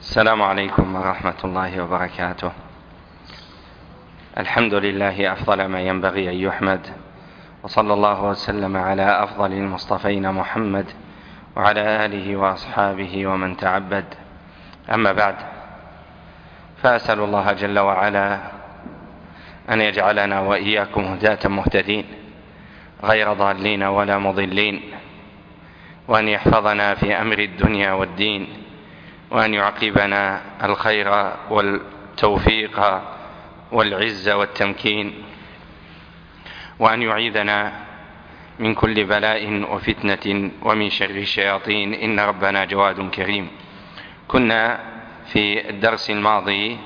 السلام عليكم ورحمة الله وبركاته. الحمد لله أفضل ما ينبغي أن يحمد، وصلى الله وسلم على أفضل المصطفين محمد وعلى آله وأصحابه ومن تعبد. أما بعد، فأسأل الله جل وعلا أن يجعلنا وإياكم هداة مهتدين غير ضالين ولا مضلين، وأن يحفظنا في أمر الدنيا والدين، وأن يعقبنا الخير والتوفيق والعز والتمكين، وأن يعيذنا من كل بلاء وفتنة ومن شر الشياطين، إن ربنا جواد كريم. كنا في الدرس الماضي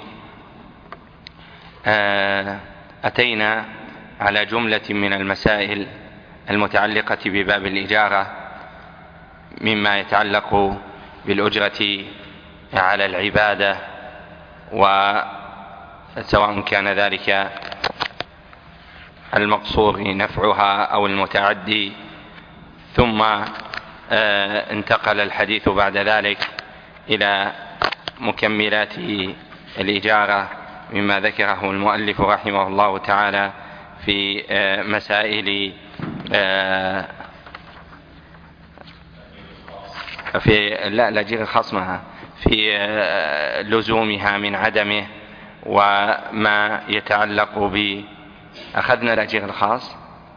أتينا على جملة من المسائل المتعلقة بباب الإجارة، مما يتعلق بالأجرة على العبادة، وسواء كان ذلك المقصور نفعها أو المتعدي. ثم انتقل الحديث بعد ذلك إلى مكملات الإجارة، مما ذكره المؤلف رحمه الله تعالى في مسائل الأجير الخصمها، في لزومها من عدمه، وما يتعلق أخذنا الأجير الخاص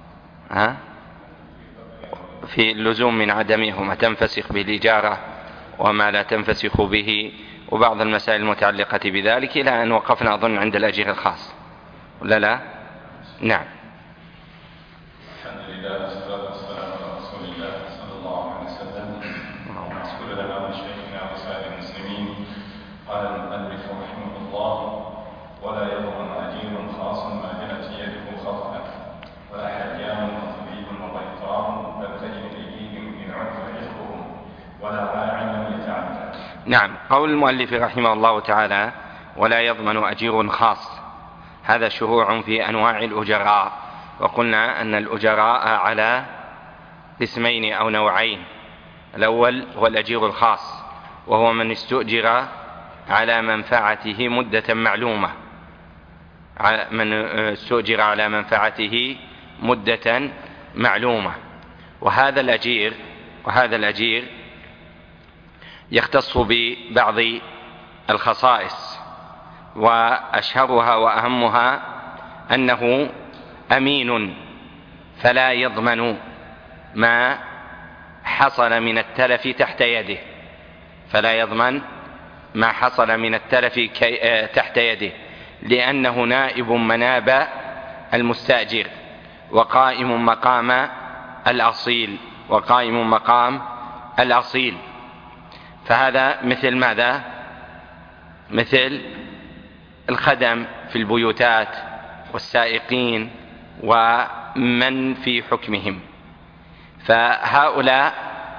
في اللزوم من عدمه، وما تنفسخ بالإجارة وما لا تنفسخ به، وبعض المسائل المتعلقة بذلك، إلى أن وقفنا أظن عند الأجير الخاص، ولا لا؟ نعم. الحمد لله والصلاة والسلام على رسول الله صلى الله عليه وسلم. نسأل لنا ولشيخنا وسائر المسلمين. قال المؤلف رحمه الله: ولا يضمن أجير خاص ما جنت يده خطأ، ولا حجام وطبيب وبيطار، بل تجد إليهم إن عرف رزقهم، ولا راع لم يتعدى. نعم. قول المؤلف رحمه الله تعالى: ولا يضمن أجير خاص، هذا شروع في أنواع الأجراء. وقلنا أن الأجراء على قسمين أو نوعين. الأول هو الأجير الخاص، وهو من استؤجر على منفعته مدة معلومة، من استؤجر على منفعته مدة معلومة. وهذا الأجير يختص ببعض الخصائص، وأشهرها وأهمها أنه أمين، فلا يضمن ما حصل من التلف تحت يده، فلا يضمن ما حصل من التلف تحت يده، لأنه نائب مناب المستأجر، وقائم مقام الأصيل. فهذا مثل ماذا؟ مثل الخدم في البيوتات والسائقين ومن في حكمهم. فهؤلاء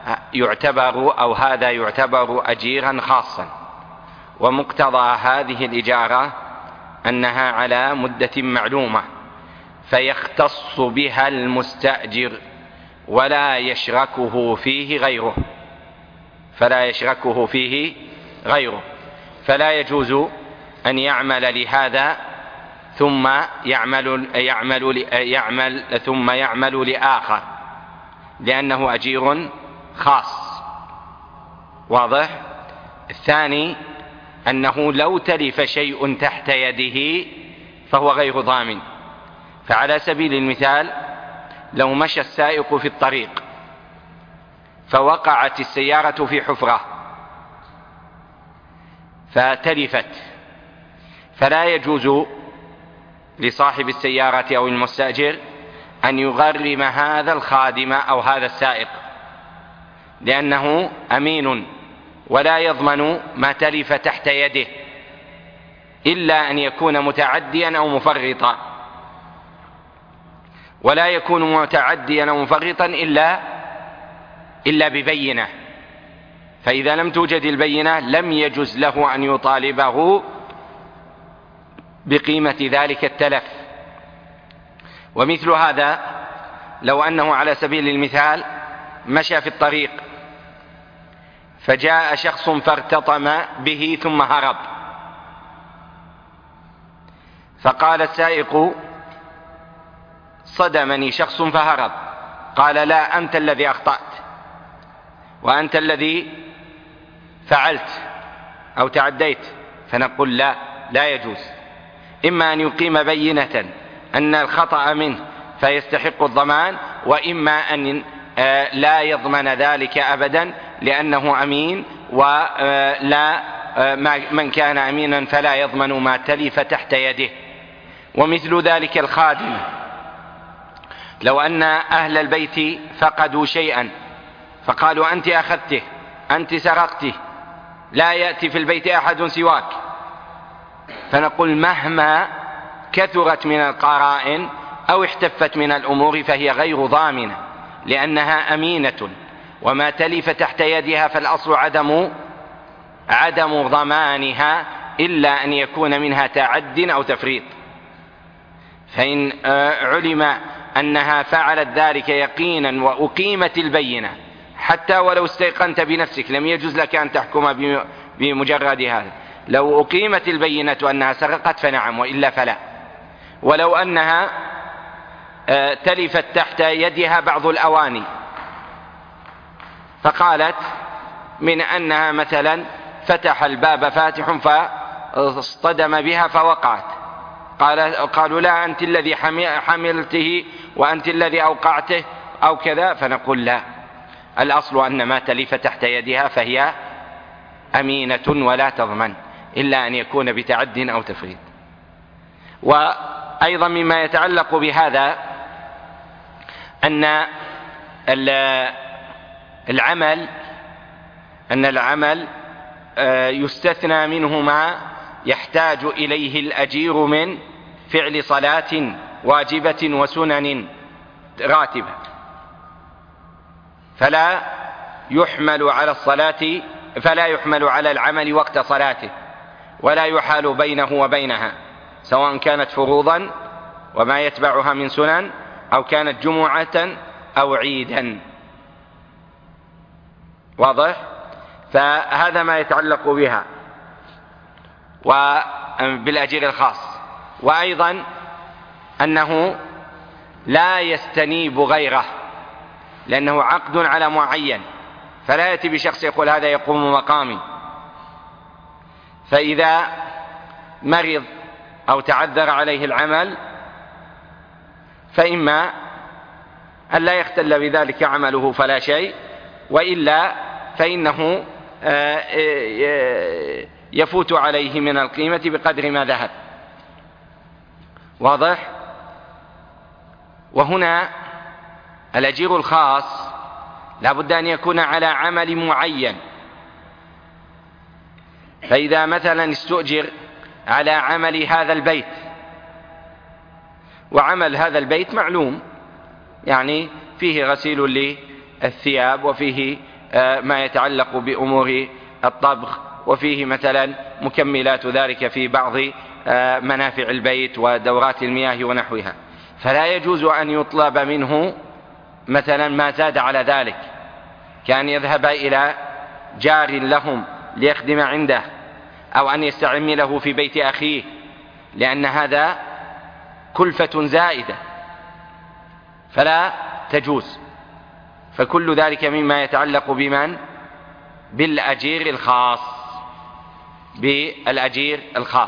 هذا يعتبر أجيرا خاصا. ومقتضى هذه الإجارة أنها على مدة معلومة، فيختص بها المستأجر ولا يشركه فيه غيره. فلا يجوز أن يعمل لهذا ثم يعمل لآخر، لأنه أجير خاص. واضح؟ الثاني أنه لو تلف شيء تحت يده فهو غير ضامن. فعلى سبيل المثال، لو مشى السائق في الطريق فوقعت السيارة في حفرة فتلفت، فلا يجوز لصاحب السيارة أو المستأجر أن يغرم هذا الخادم أو هذا السائق، لأنه أمين ولا يضمن ما تلف تحت يده، إلا أن يكون متعديا أو مفرطا. ولا يكون متعديا أو مفرطا إلا ببينة، فإذا لم توجد البينة لم يجوز له أن يطالبه بقيمة ذلك التلف. ومثل هذا لو أنه على سبيل المثال مشى في الطريق فجاء شخص فارتطم به ثم هرب، فقال السائق: صدمني شخص فهرب. قال: لا، أنت الذي أخطأت وأنت الذي فعلت أو تعديت. فنقول: لا يجوز، إما أن يقيم بينة أن الخطأ منه فيستحق الضمان، وإما أن لا يضمن ذلك أبدا لأنه أمين، ولا من كان أمينا فلا يضمن ما تلف تحت يده. ومثل ذلك الخادم، لو أن أهل البيت فقدوا شيئا فقالوا: أنت أخذته، أنت سرقته، لا يأتي في البيت أحد سواك، فنقول: مهما كثرت من القرائن أو احتفت من الأمور فهي غير ضامنة، لأنها أمينة، وما تلف تحت يدها فالأصل عدم ضمانها، إلا أن يكون منها تعد أو تفريط. فإن علم أنها فعلت ذلك يقينا وأقيمت البينة، حتى ولو استيقنت بنفسك لم يجوز لك أن تحكم بمجرد هذا. لو أقيمت البينة أنها سرقت فنعم، وإلا فلا. ولو أنها تلفت تحت يدها بعض الأواني، فقالت من أنها مثلا فتح الباب فاتح فاصطدم بها فوقعت، قالوا: لا، أنت الذي حملته وأنت الذي أوقعته أو كذا، فنقول: لا، الأصل أن ما تلف تحت يدها فهي أمينة ولا تضمن، إلا أن يكون بتعد أو تفريط. وأيضا مما يتعلق بهذا أن العمل يستثنى منه ما يحتاج إليه الأجير من فعل صلاة واجبة وسنن راتبة، فلا يحمل على العمل وقت صلاته، ولا يحال بينه وبينها، سواء كانت فروضا وما يتبعها من سنن، أو كانت جمعة أو عيدا. واضح؟ فهذا ما يتعلق بها وبالأجير الخاص. وأيضا أنه لا يستنيب غيره، لأنه عقد على معين، فلا يأتي بشخص يقول: هذا يقوم مقامي. فإذا مرض أو تعذر عليه العمل فإما أن لا يختل بذلك عمله فلا شيء، وإلا فإنه يفوت عليه من القيمة بقدر ما ذهب. واضح؟ وهنا الأجير الخاص لا بد أن يكون على عمل معين. فإذا مثلا استؤجر على عمل هذا البيت، وعمل هذا البيت معلوم، يعني فيه غسيل للثياب، وفيه ما يتعلق بأمور الطبخ، وفيه مثلا مكملات ذلك في بعض منافع البيت ودورات المياه ونحوها، فلا يجوز أن يطلب منه مثلا ما زاد على ذلك، كأن يذهب إلى جار لهم ليخدم عنده، أو أن يستعمله في بيت أخيه، لأن هذا كلفة زائدة فلا تجوز. فكل ذلك مما يتعلق بالأجير الخاص.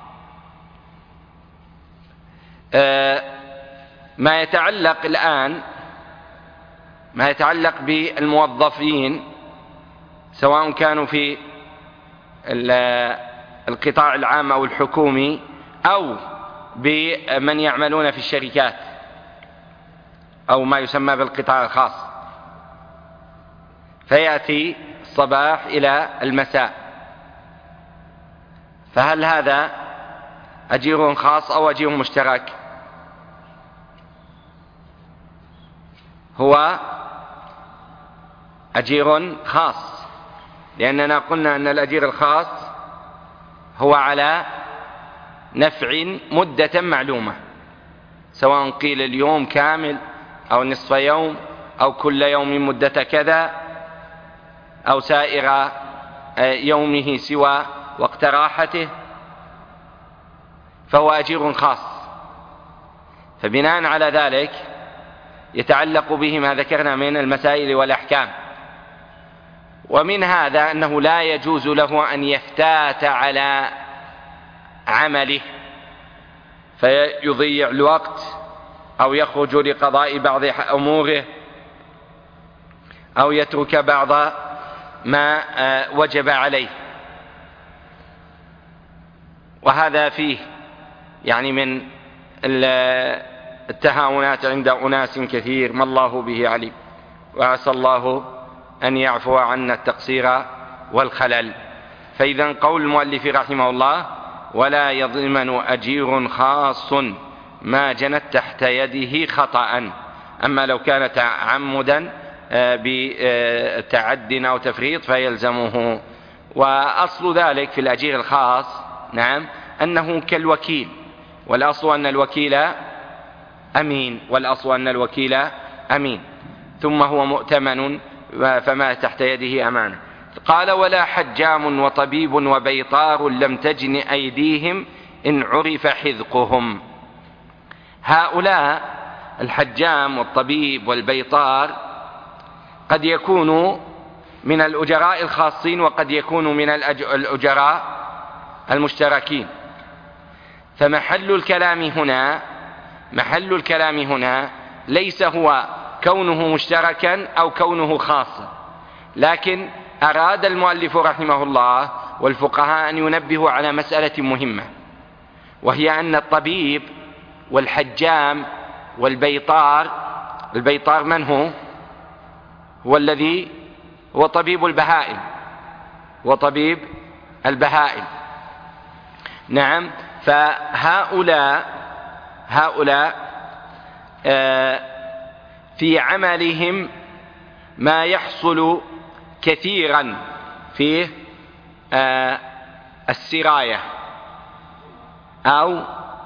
ما يتعلق الآن ما يتعلق بالموظفين، سواء كانوا في القطاع العام أو الحكومي، أو بمن يعملون في الشركات أو ما يسمى بالقطاع الخاص، فيأتي الصباح إلى المساء، فهل هذا أجير خاص أو أجير مشترك؟ هو أجير خاص، لأننا قلنا أن الأجير الخاص هو على نفع مدة معلومة، سواء قيل اليوم كامل أو نصف يوم أو كل يوم مدة كذا، أو سائر يومه سوى وقت راحته فهو أجير خاص. فبناء على ذلك يتعلق به ما ذكرنا من المسائل والأحكام. ومن هذا أنه لا يجوز له أن يفتات على عمله فيضيع الوقت أو يخرج لقضاء بعض أموره أو يترك بعض ما وجب عليه. وهذا فيه يعني من التهاونات عند أناس كثير ما الله به عليم، وعسى الله أن يعفو عنا التقصير والخلل. فإذا قول المؤلف رحمه الله: ولا يضمن أجير خاص ما جنت تحت يده خطأ. أما لو كان تعمدا بتعد أو تفريط فيلزمه. وأصل ذلك في الأجير الخاص نعم أنه كالوكيل، والأصل أن الوكيل أمين، ثم هو مؤتمن فما تحت يده أمانة. قال: ولا حجام وطبيب وبيطار لم تجن أيديهم إن عرف حذقهم. هؤلاء الحجام والطبيب والبيطار قد يكونوا من الأجراء الخاصين وقد يكونوا من الأجراء المشتركين. فمحل الكلام هنا ليس هو كونه مشتركا أو كونه خاصا، لكن أراد المؤلف رحمه الله والفقهاء أن ينبهوا على مسألة مهمة، وهي أن الطبيب والحجام والبيطار، البيطار من هو؟ هو الذي هو طبيب البهائم، نعم. فهؤلاء في عملهم ما يحصل كثيرا فيه السراية أو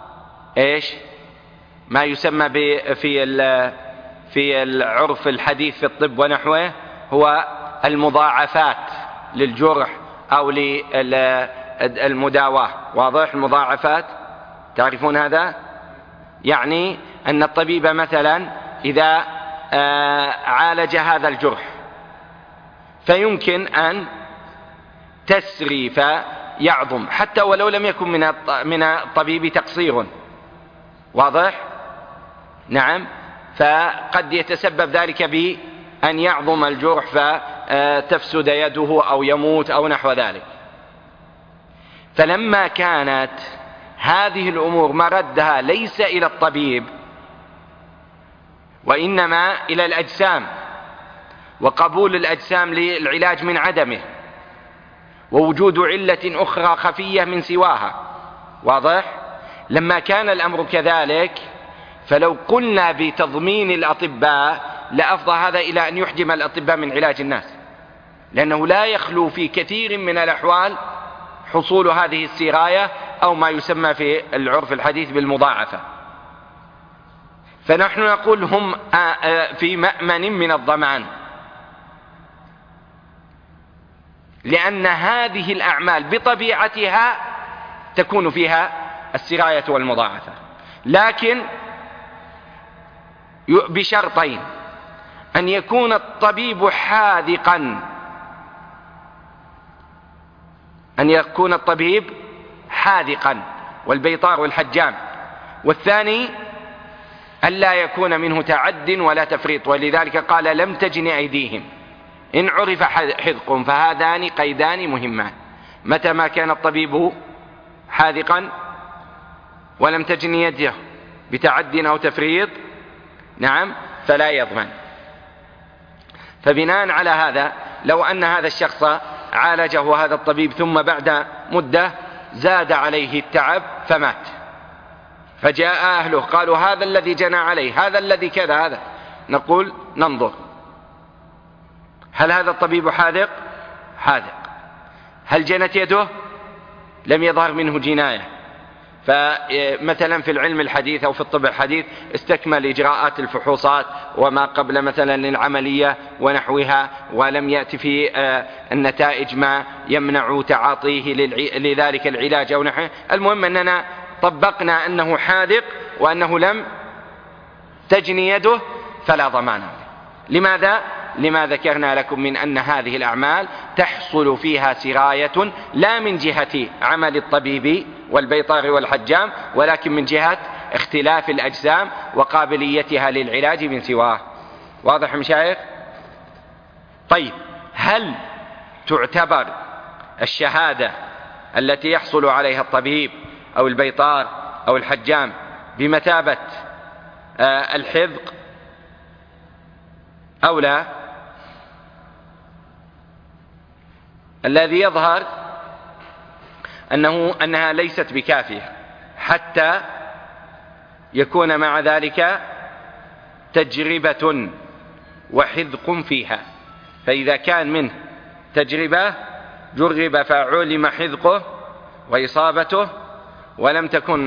ما يسمى في العرف الحديث في الطب ونحوه هو المضاعفات للجرح أو للمداواة. واضح؟ المضاعفات تعرفون هذا؟ يعني أن الطبيب مثلا إذا عالج هذا الجرح فيمكن أن تسري فيعظم حتى ولو لم يكن من الطبيب تقصير. واضح؟ نعم. فقد يتسبب ذلك بأن يعظم الجرح فتفسد يده أو يموت أو نحو ذلك. فلما كانت هذه الأمور مردها ليس إلى الطبيب وإنما إلى الأجسام، وقبول الأجسام للعلاج من عدمه، ووجود علة أخرى خفية من سواها. واضح؟ لما كان الأمر كذلك فلو قلنا بتضمين الأطباء لأفضى هذا إلى أن يحجم الأطباء من علاج الناس، لأنه لا يخلو في كثير من الأحوال حصول هذه السراية أو ما يسمى في العرف الحديث بالمضاعفة. فنحن نقول هم في مأمن من الضمان، لأن هذه الأعمال بطبيعتها تكون فيها السراية والمضاعفة، لكن بشرطين: أن يكون الطبيب حاذقا، والبيطار والحجام، والثاني ألا يكون منه تعد ولا تفريط. ولذلك قال: لم تجن أيديهم إن عرف حذقهم. فهذان قيدان مهمان: متى ما كان الطبيب حاذقا ولم تجن يده بتعد أو تفريط نعم فلا يضمن. فبناء على هذا لو أن هذا الشخص عالجه هذا الطبيب ثم بعد مدة زاد عليه التعب فمات، فجاء أهله قالوا: هذا الذي جنى عليه، هذا الذي كذا، هذا، نقول: ننظر هل هذا الطبيب حاذق؟ هل جنت يده؟ لم يظهر منه جناية، فمثلا في العلم الحديث أو في الطب الحديث استكمل إجراءات الفحوصات وما قبل مثلا للعملية ونحوها، ولم يأتي في النتائج ما يمنع تعاطيه لذلك العلاج أو نحوه. المهم أننا طبقنا أنه حاذق وأنه لم تجني يده فلا ضمان. لماذا؟ لما ذكرنا لكم من أن هذه الأعمال تحصل فيها سراية لا من جهة عمل الطبيب والبيطار والحجام، ولكن من جهة اختلاف الأجسام وقابليتها للعلاج من سواه. واضح مشايخ؟ طيب، هل تعتبر الشهادة التي يحصل عليها الطبيب أو البيطار أو الحجام بمثابة الحذق أو لا؟ الذي يظهر أنها ليست بكافية حتى يكون مع ذلك تجربة وحذق فيها. فإذا كان منه تجربة جرب فعلم حذقه وإصابته ولم تكن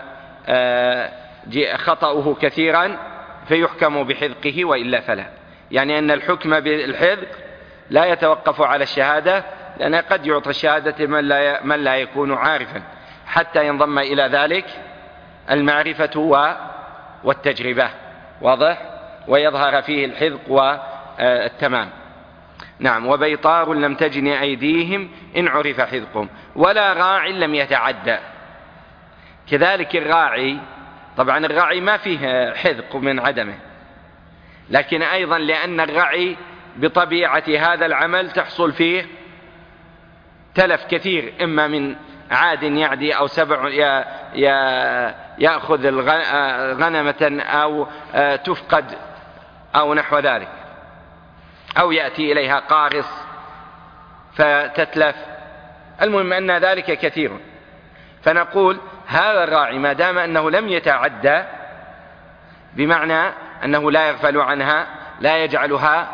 خطأه كثيرا فيحكم بحذقه، وإلا فلا. يعني أن الحكم بالحذق لا يتوقف على الشهادة، لأن قد يعطى الشهادة من لا يكون عارفا حتى ينضم إلى ذلك المعرفة والتجربة. واضح؟ ويظهر فيه الحذق والتمام. نعم. وبيطار لم تجن أيديهم إن عرف حذقهم، ولا راع لم يتعدى. كذلك الراعي، طبعا الراعي ما فيه حذق من عدمه، لكن أيضا لأن الرعي بطبيعة هذا العمل تحصل فيه تلف كثير، إما من عاد يعدي أو سبع يأخذ غنمة أو تفقد أو نحو ذلك، أو يأتي إليها قارص فتتلف. المهم أن ذلك كثير. فنقول هذا الراعي ما دام أنه لم يتعدى، بمعنى أنه لا يغفل عنها، لا يجعلها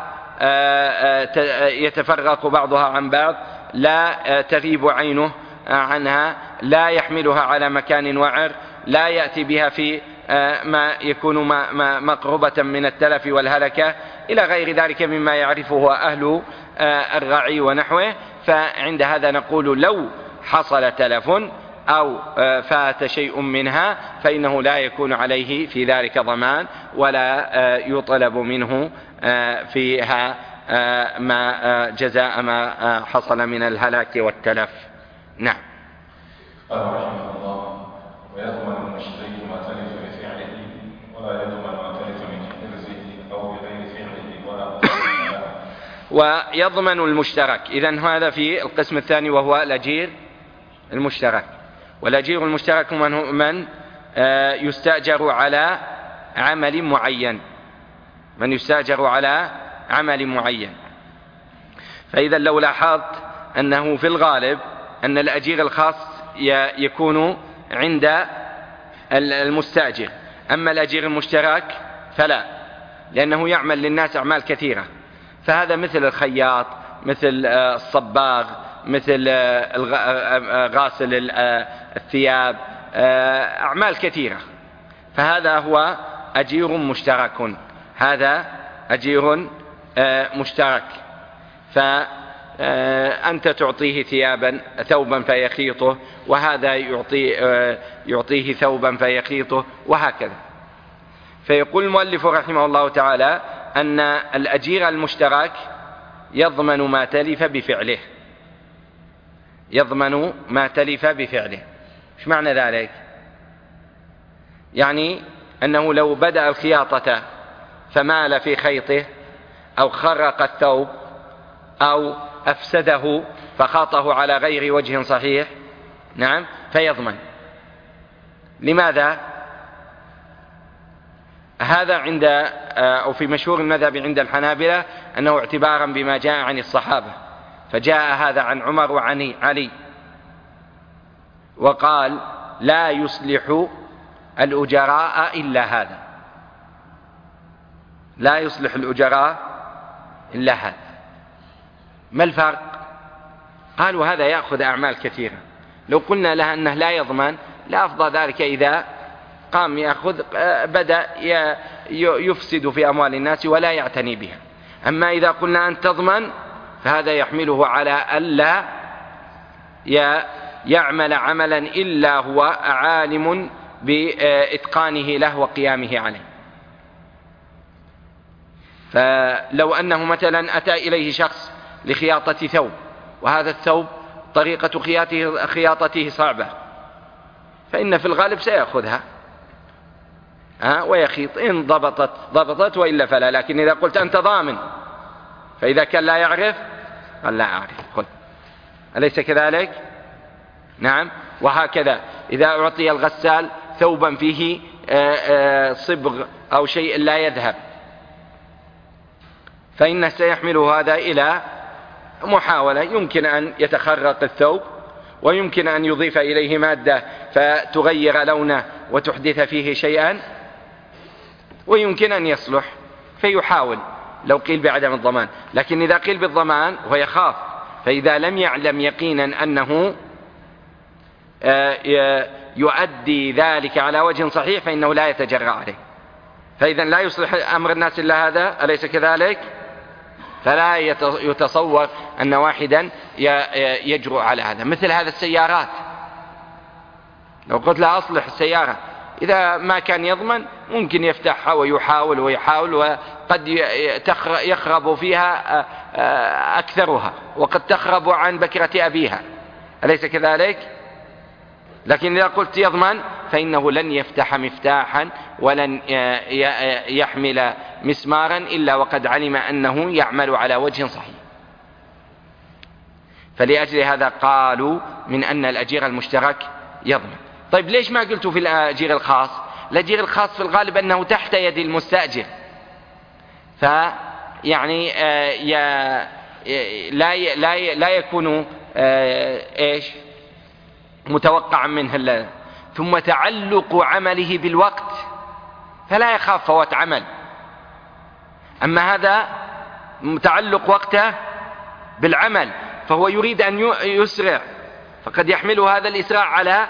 يتفرق بعضها عن بعض، لا تغيب عينه عنها، لا يحملها على مكان وعر، لا يأتي بها في ما يكون مقربة من التلف والهلكة إلى غير ذلك مما يعرفه أهل الرعي ونحوه. فعند هذا نقول لو حصل تلف أو فات شيء منها فإنه لا يكون عليه في ذلك ضمان، ولا يطلب منه فيها ما جزاء ما حصل من الهلاك والتلف. نعم. قال رحمه الله: ويضمن المشتري ما تلف بفعله ولا يضمن ما تلف من حرزه أو بغير فعله ولا ويضمن المشترك. إذن هذا في القسم الثاني وهو الأجير المشترك. والأجير المشترك من يستأجر على عمل معين، من يستأجر على عمل معين. فإذا لو لاحظت أنه في الغالب أن الأجير الخاص يكون عند المستأجر، أما الأجير المشترك فلا، لأنه يعمل للناس أعمال كثيرة. فهذا مثل الخياط، مثل الصباغ، مثل غاسل الثياب، أعمال كثيرة. فهذا هو أجير مشترك، هذا أجير مشترك. فأنت تعطيه ثوبا فيخيطه، وهذا يعطيه ثوبا فيخيطه، وهكذا. فيقول المؤلف رحمه الله تعالى أن الأجير المشترك يضمن ما تلف بفعله، يضمن ما تلف بفعله. ايش معنى ذلك؟ يعني أنه لو بدأ الخياطة فمال في خيطه أو خرق الثوب أو أفسده فخاطه على غير وجه صحيح، نعم، فيضمن. لماذا؟ هذا عند أو في مشهور المذهب عند الحنابلة أنه اعتبارا بما جاء عن الصحابة، فجاء هذا عن عمر وعن علي، وقال لا يصلح الأجراء إلا هذا، لا يصلح الأجراء إلا هذا. ما الفرق؟ قالوا هذا يأخذ أعمال كثيرة. لو قلنا لها أنه لا يضمن لا أفضل ذلك إذا قام يأخذ بدأ يفسد في أموال الناس ولا يعتني بها. أما إذا قلنا أن تضمن فهذا يحمله على ألا يعمل عملا إلا هو عالم بإتقانه له وقيامه عليه. فلو أنه مثلا أتى إليه شخص لخياطة ثوب، وهذا الثوب طريقة خياطته صعبة، فإن في الغالب سيأخذها ويخيط، إن ضبطت وإلا فلا. لكن إذا قلت أنت ضامن، فإذا كان لا يعرف قال لا أعرف، خذ. أليس كذلك؟ نعم. وهكذا إذا أعطي الغسال ثوبا فيه صبغ أو شيء لا يذهب، فإنه سيحمل هذا إلى محاولة، يمكن أن يتخرق الثوب، ويمكن أن يضيف إليه مادة فتغير لونه وتحدث فيه شيئا، ويمكن أن يصلح فيحاول لو قيل بعدم الضمان. لكن إذا قيل بالضمان ويخاف، فإذا لم يعلم يقينا أنه يؤدي ذلك على وجه صحيح فإنه لا يتجرأ عليه. فإذا لا يصلح أمر الناس إلا هذا، أليس كذلك؟ فلا يتصور أن واحدا يجرؤ على هذا. مثل هذا السيارات، لو قلت لا أصلح السيارة، إذا ما كان يضمن ممكن يفتحها ويحاول وقد يخرب فيها أكثرها، وقد تخرب عن بكرة أبيها، أليس كذلك؟ لكن إذا قلت يضمن فإنه لن يفتح مفتاحا ولن يحمل مسمارا إلا وقد علم أنه يعمل على وجه صحيح. فلأجل هذا قالوا من أن الأجير المشترك يضمن. طيب ليش ما قلتوا في الأجير الخاص؟ الأجير الخاص في الغالب أنه تحت يد المستأجر، فيعني لا يكون متوقعا منه، ثم تعلق عمله بالوقت فلا يخاف فوات عمل. أما هذا متعلق وقته بالعمل، فهو يريد أن يسرع، فقد يحمل هذا الإسراع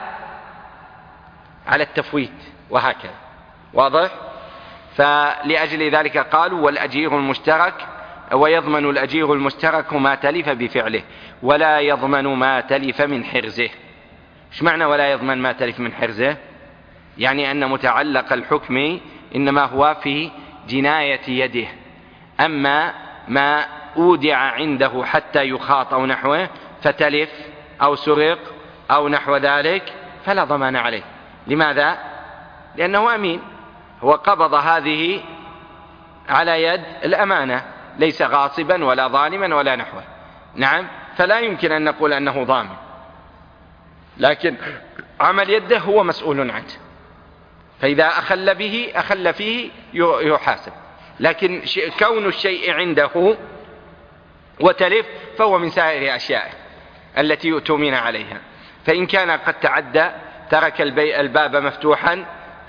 على التفويت، وهكذا. واضح؟ فلأجل ذلك قالوا والأجير المشترك، ويضمن الأجير المشترك ما تلف بفعله ولا يضمن ما تلف من حرزه. ايش معنى ولا يضمن ما تلف من حرزه؟ يعني أن متعلق الحكم إنما هو في جناية يده، أما ما أودع عنده حتى يخاط أو نحوه فتلف أو سرق أو نحو ذلك فلا ضمان عليه. لماذا؟ لأنه أمين، هو قبض هذه على يد الأمانة، ليس غاصبا ولا ظالما ولا نحوه. نعم، فلا يمكن أن نقول أنه ضامن، لكن عمل يده هو مسؤول عنه، فإذا أخل فيه يحاسب. لكن كون الشيء عنده وتلف فهو من سائر أشيائه التي يؤتمن عليها. فإن كان قد تعدى ترك الباب مفتوحا،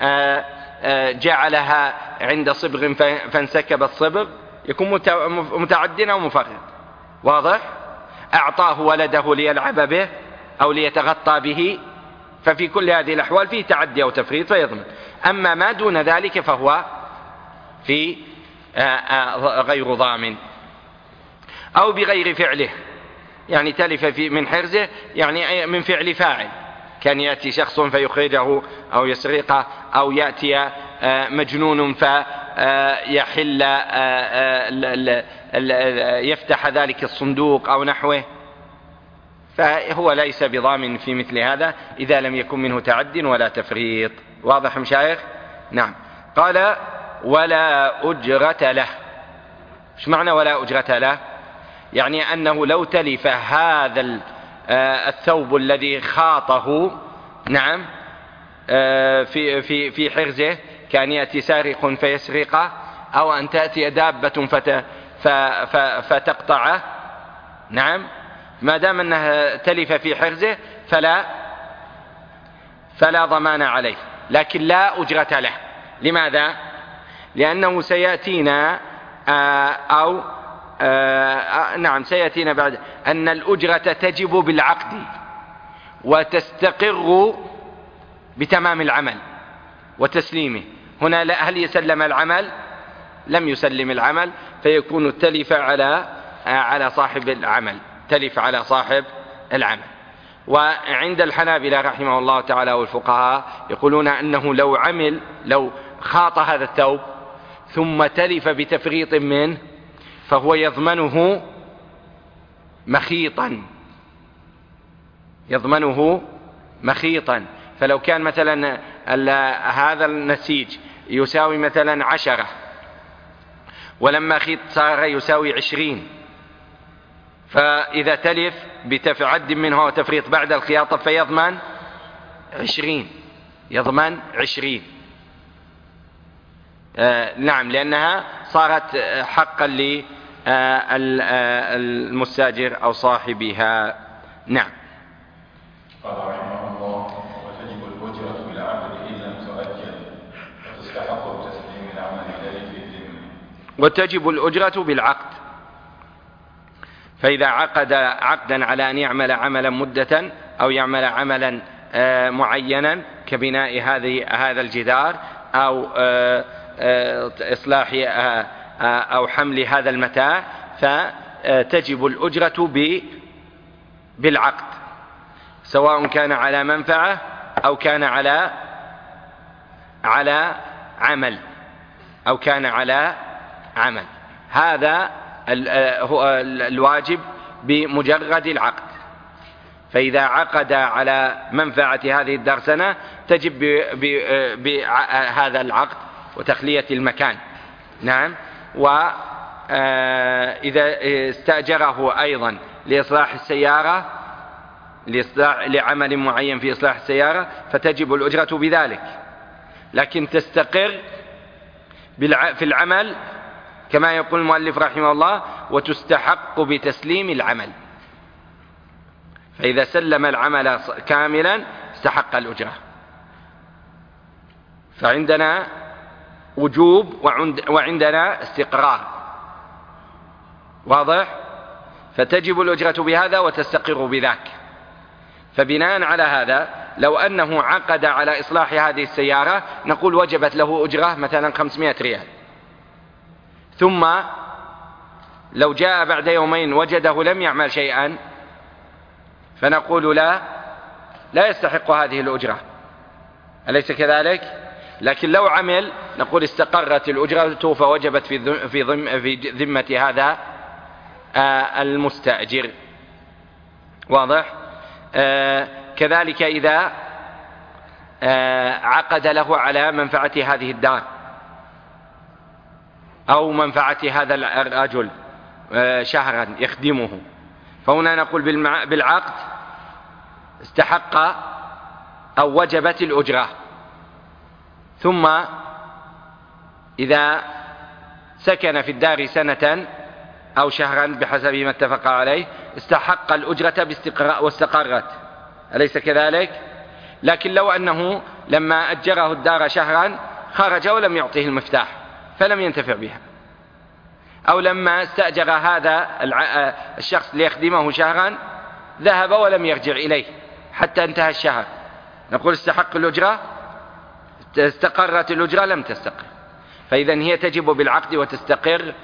جعلها عند صبغ فانسكب الصبغ، يكون متعدنا ومفرط. واضح؟ أعطاه ولده ليلعب به أو ليتغطى به، ففي كل هذه الأحوال فيه تعدي أو تفريط فيضمن. أما ما دون ذلك فهو في غير ضامن. أو بغير فعله، يعني تلف من حرزه، يعني من فعل فاعل، كان يأتي شخص فيخرجه أو يسرقه، أو يأتي مجنون فيحل يفتح ذلك الصندوق أو نحوه، فهو ليس بضامن في مثل هذا إذا لم يكن منه تعد ولا تفريط. واضح مشايخ؟ نعم. قال ولا أجرة له. ايش معنى ولا أجرة له؟ يعني أنه لو تلف هذا الثوب الذي خاطه، نعم، في حرزه، كان يأتي سارق فيسرقه، أو أن تأتي دابة فتقطعه، نعم، ما دام أنه تلف في حرزه فلا ضمان عليه، لكن لا أجرة له. لماذا؟ لأنه سيأتينا نعم سيأتينا بعد أن الأجرة تجب بالعقد وتستقر بتمام العمل وتسليمه. هنا هل يسلم العمل؟ لم يسلم العمل، فيكون تلف على صاحب العمل، تلف على صاحب العمل. وعند الحنابلة رحمه الله تعالى والفقهاء يقولون أنه لو خاط هذا الثوب ثم تلف بتفريط منه فهو يضمنه مخيطا. فلو كان مثلا هذا النسيج يساوي مثلا 10 ولما خيط صار يساوي 20، فإذا تلف بتعد منه وتفريط بعد الخياطة فيضمن 20. نعم، لأنها صارت حقا للمستاجر أو صاحبها. نعم. قال رحمه الله: وتجب الأجرة بالعقد إن لم تؤجل، وتستحق بتسليم العمل الذي في الذمة. وتجب الأجرة بالعقد، فإذا عقد عقدا على أن يعمل عملا مدة أو يعمل عملا معينا كبناء هذا الجدار أو إصلاح أو حمل هذا المتاع، فتجب الأجرة بالعقد، سواء كان على منفعة أو كان على عمل هذا هو الواجب بمجرد العقد. فإذا عقد على منفعة هذه الدرسنة تجب بهذا العقد وتخلية المكان. نعم. وإذا استأجره أيضا لإصلاح السيارة، لعمل معين في إصلاح السيارة، فتجب الأجرة بذلك، لكن تستقر في العمل كما يقول المؤلف رحمه الله: وتستحق بتسليم العمل. فإذا سلم العمل كاملا استحق الأجرة. فعندنا وجوب وعندنا استقرار، واضح؟ فتجب الأجرة بهذا وتستقر بذاك. فبناء على هذا لو أنه عقد على إصلاح هذه السيارة نقول وجبت له أجرة مثلا 500 ريال، ثم لو جاء بعد يومين وجده لم يعمل شيئا فنقول لا يستحق هذه الأجرة، أليس كذلك؟ لكن لو عمل نقول استقرت الأجرة فوجبت في ذمة هذا المستأجر، واضح؟ كذلك إذا عقد له على منفعة هذه الدار أو منفعة هذا الرجل شهرا يخدمه، فهنا نقول بالعقد استحق أو وجبت الأجرة. ثم إذا سكن في الدار سنة أو شهرا بحسب ما اتفق عليه استحق الأجرة واستقرت، أليس كذلك؟ لكن لو أنه لما أجره الدار شهرا خرج ولم يعطيه المفتاح فلم ينتفع بها، أو لما استأجر هذا الشخص ليخدمه شهرا ذهب ولم يرجع إليه حتى انتهى الشهر، نقول استحق الأجرة؟ استقرت الأجرة؟ لم تستقر. فإذا هي تجب بالعقد وتستقر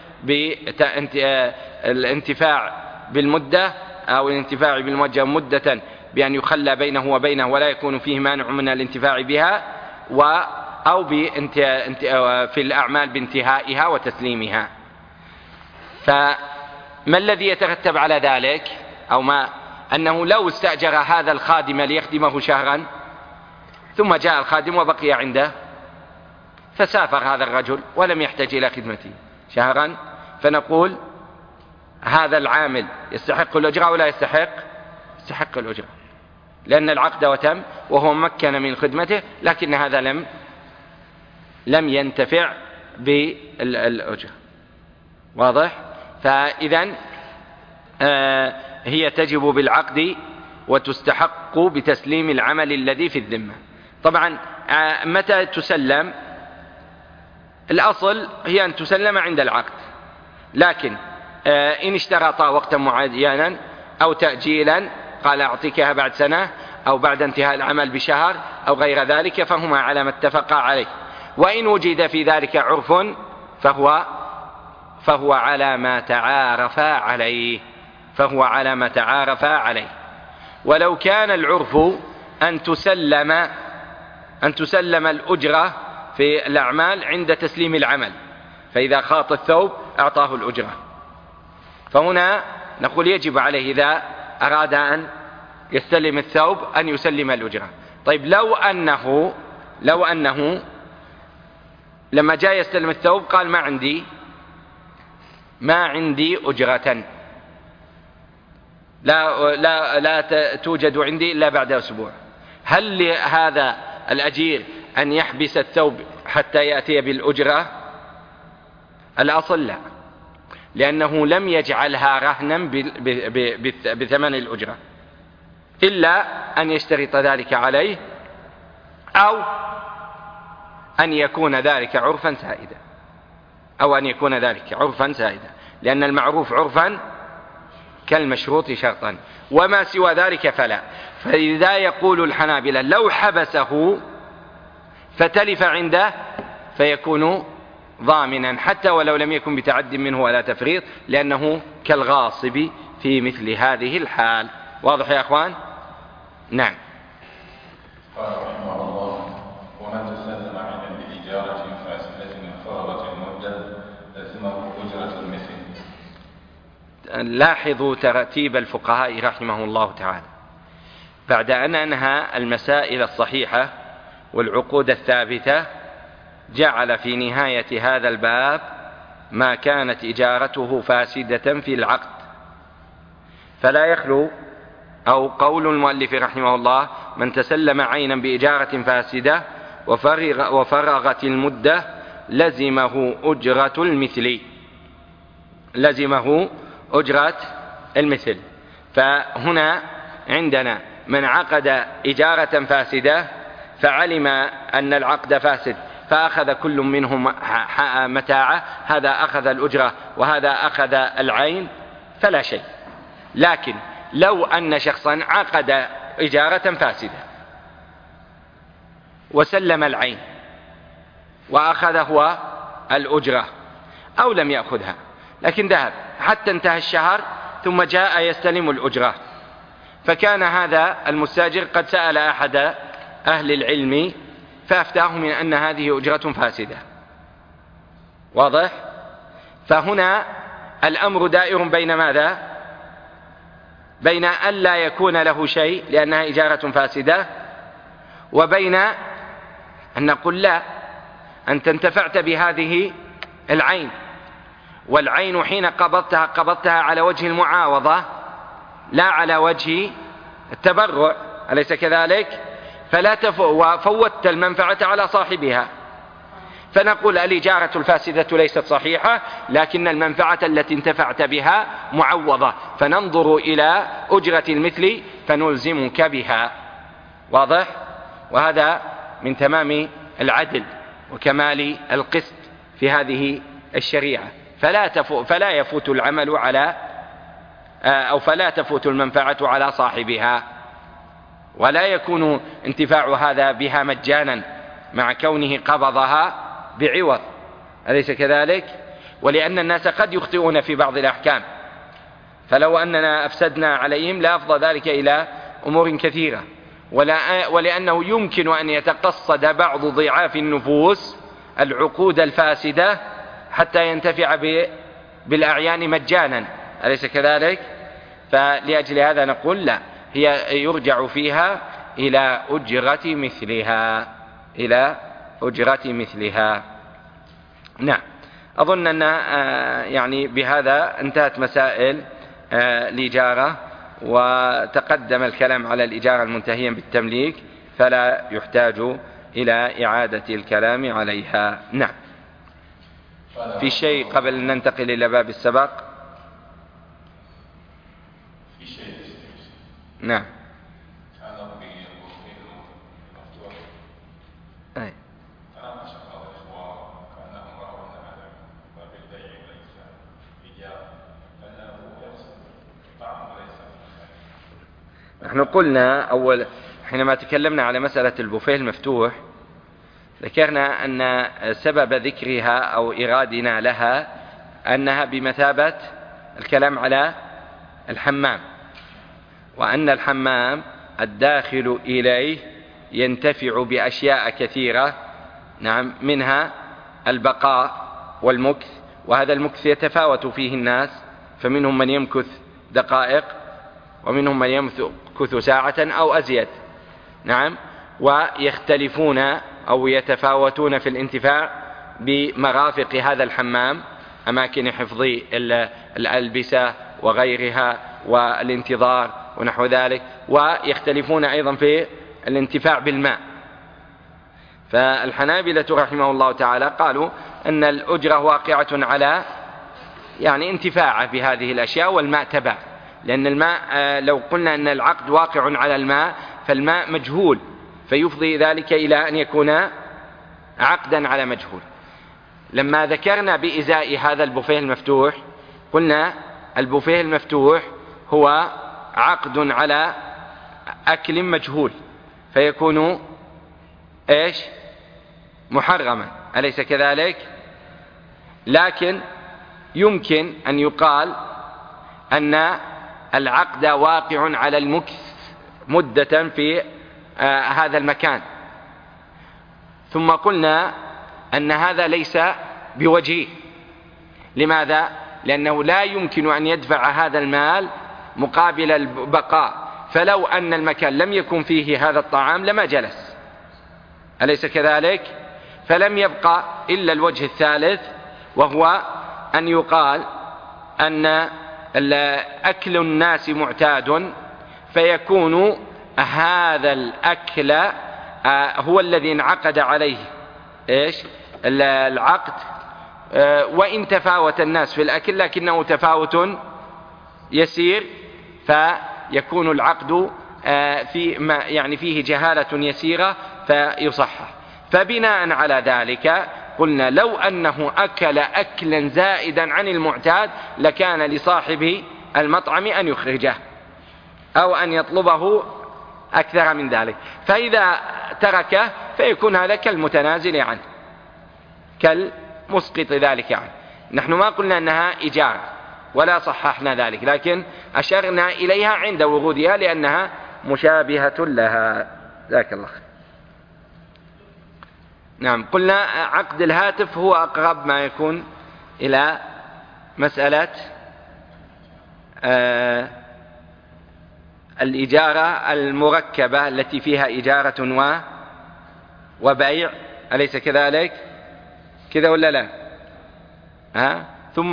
بالانتفاع بالمدة أو الانتفاع بالموجه مدة بأن يخلى بينه وبينه ولا يكون فيه مانع من الانتفاع بها، أو في الأعمال بانتهائها وتسليمها. فما الذي يترتب على ذلك؟ أو ما أنه لو استأجر هذا الخادم ليخدمه شهرا ثم جاء الخادم وبقي عنده فسافر هذا الرجل ولم يحتاج إلى خدمته شهرا، فنقول هذا العامل يستحق الأجرة أو لا يستحق؟ يستحق الأجرة، لأن العقد وتم وهو مكن من خدمته، لكن هذا لم ينتفع بالأجرة، واضح؟ فإذن هي تجب بالعقد وتستحق بتسليم العمل الذي في الذمة. طبعا متى تسلم؟ الأصل هي أن تسلم عند العقد، لكن إن اشترطا وقتا معينا أو تأجيلا قال أعطيكها بعد سنة أو بعد انتهاء العمل بشهر أو غير ذلك فهما على ما اتفقا عليه. وإن وجد في ذلك عرف فهو على ما تعارفا عليه. ولو كان العرف أن تسلم الأجرة في الأعمال عند تسليم العمل، فإذا خاط الثوب أعطاه الأجرة، فهنا نقول يجب عليه إذا أراد أن يستلم الثوب أن يسلم الأجرة. طيب لو أنه لما جاء يستلم الثوب قال ما عندي أجرة، لا توجد عندي إلا بعد أسبوع، هل لهذا الأجير أن يحبس الثوب حتى يأتي بالأجرة؟ الأصل لا، لأنه لم يجعلها رهنا بثمن الأجرة، إلا أن يشترط ذلك عليه أو أن يكون ذلك عرفا سائدا، لأن المعروف عرفا كالمشروط شرطا، وما سوى ذلك فلا. فإذا يقول الحنابلة لو حبسه فتلف عنده فيكون ضامنا حتى ولو لم يكن بتعد منه ولا تفريط، لأنه كالغاصب في مثل هذه الحال. واضح يا أخوان؟ نعم. قال رحمه الله: ومن تسلم عينا بإجارة فاسدة فرغت المدة لزمه أجرة المثل. لاحظوا ترتيب الفقهاء رحمه الله تعالى، بعد أن أنهى المسائل الصحيحة والعقود الثابتة جعل في نهاية هذا الباب ما كانت إجارته فاسدة في العقد، فلا يخلو أو قول المؤلف رحمه الله: من تسلم عينا بإجارة فاسدة وفرغت المدة لزمه أجرة المثل. فهنا عندنا من عقد إجارة فاسدة فعلم أن العقد فاسد فأخذ كل منهم متاعه، هذا أخذ الأجرة وهذا أخذ العين فلا شيء. لكن لو أن شخصا عقد إجارة فاسدة وسلم العين وأخذ هو الأجرة أو لم يأخذها، لكن ذهب حتى انتهى الشهر ثم جاء يستلم الأجرة، فكان هذا المستاجر قد سأل أحد أهل العلم فأفتاه من أن هذه أجرة فاسدة. واضح؟ فهنا الأمر دائر بين ماذا؟ بين أن لا يكون له شيء لأنها إجارة فاسدة، وبين أن نقول لا، أنت انتفعت بهذه العين، والعين حين قبضتها على وجه المعاوضة لا على وجه التبرع، أليس كذلك؟ وفوتت المنفعة على صاحبها، فنقول الإجارة الفاسدة ليست صحيحة، لكن المنفعة التي انتفعت بها معوضة، فننظر إلى أجرة المثل فنلزمك بها. واضح؟ وهذا من تمام العدل وكمال القسط في هذه الشريعة، فلا يفوت العمل على فلا تفوت المنفعة على صاحبها، ولا يكون انتفاع هذا بها مجانا مع كونه قبضها بعوض، أليس كذلك؟ ولأن الناس قد يخطئون في بعض الأحكام، فلو أننا أفسدنا عليهم لأفضى ذلك إلى أمور كثيرة، ولأنه يمكن أن يتقصد بعض ضعاف النفوس العقود الفاسدة حتى ينتفع بالأعيان مجانا، أليس كذلك؟ فلأجل هذا نقول لا، هي يرجع فيها إلى أجرة مثلها. نعم. أظن أن يعني بهذا انتهت مسائل الإجارة، وتقدم الكلام على الإجارة المنتهية بالتمليك، فلا يحتاج إلى إعادة الكلام عليها. نعم. في شيء قبل أن ننتقل إلى باب السبق؟ في شيء. نعم. أي. نحن قلنا حينما تكلمنا على مسألة البوفيه المفتوح ذكرنا أن سبب ذكرها أو إرادنا لها أنها بمثابة الكلام على الحمام، وأن الحمام الداخل إليه ينتفع بأشياء كثيرة، نعم، منها البقاء والمكث، وهذا المكث يتفاوت فيه الناس، فمنهم من يمكث دقائق ومنهم من يمكث ساعة أو أزيد، نعم، ويختلفون أو يتفاوتون في الانتفاع بمرافق هذا الحمام، أماكن حفظ الألبسة وغيرها والانتظار ونحو ذلك، ويختلفون أيضا في الانتفاع بالماء. فالحنابلة رحمه الله تعالى قالوا أن الأجرة واقعة على يعني انتفاعه بهذه الأشياء، والماء تبع، لأن الماء لو قلنا أن العقد واقع على الماء فالماء مجهول، فيفضي ذلك إلى أن يكون عقدا على مجهول. لما ذكرنا بإزاء هذا البوفيه المفتوح قلنا البوفيه المفتوح هو عقد على أكل مجهول، فيكون إيش؟ محرما، أليس كذلك؟ لكن يمكن أن يقال أن العقد واقع على المكث مدة في هذا المكان، ثم قلنا أن هذا ليس بوجيه. لماذا؟ لأنه لا يمكن أن يدفع هذا المال مقابل البقاء، فلو أن المكان لم يكن فيه هذا الطعام لما جلس، أليس كذلك؟ فلم يبقى إلا الوجه الثالث، وهو أن يقال أن أكل الناس معتاد، فيكون هذا الأكل هو الذي انعقد عليه إيش؟ العقد، وإن تفاوت الناس في الأكل لكنه تفاوت يسير، فيكون العقد يعني فيه جهالة يسيرة فيصحح. فبناء على ذلك قلنا لو أنه أكل أكلا زائدا عن المعتاد لكان لصاحب المطعم أن يخرجه أو أن يطلبه أكثر من ذلك، فإذا تركه فيكون هذا كالمتنازل عنه، كالمسقط ذلك عنه. نحن ما قلنا أنها إجارة ولا صححنا ذلك، لكن أشرنا إليها عند ورودها لأنها مشابهة لها. ذاك الله. نعم، قلنا عقد الهاتف هو أقرب ما يكون إلى مسألة الإجارة المركبة التي فيها إجارة وبيع، أليس كذلك؟ كذا ولا لا؟ ثم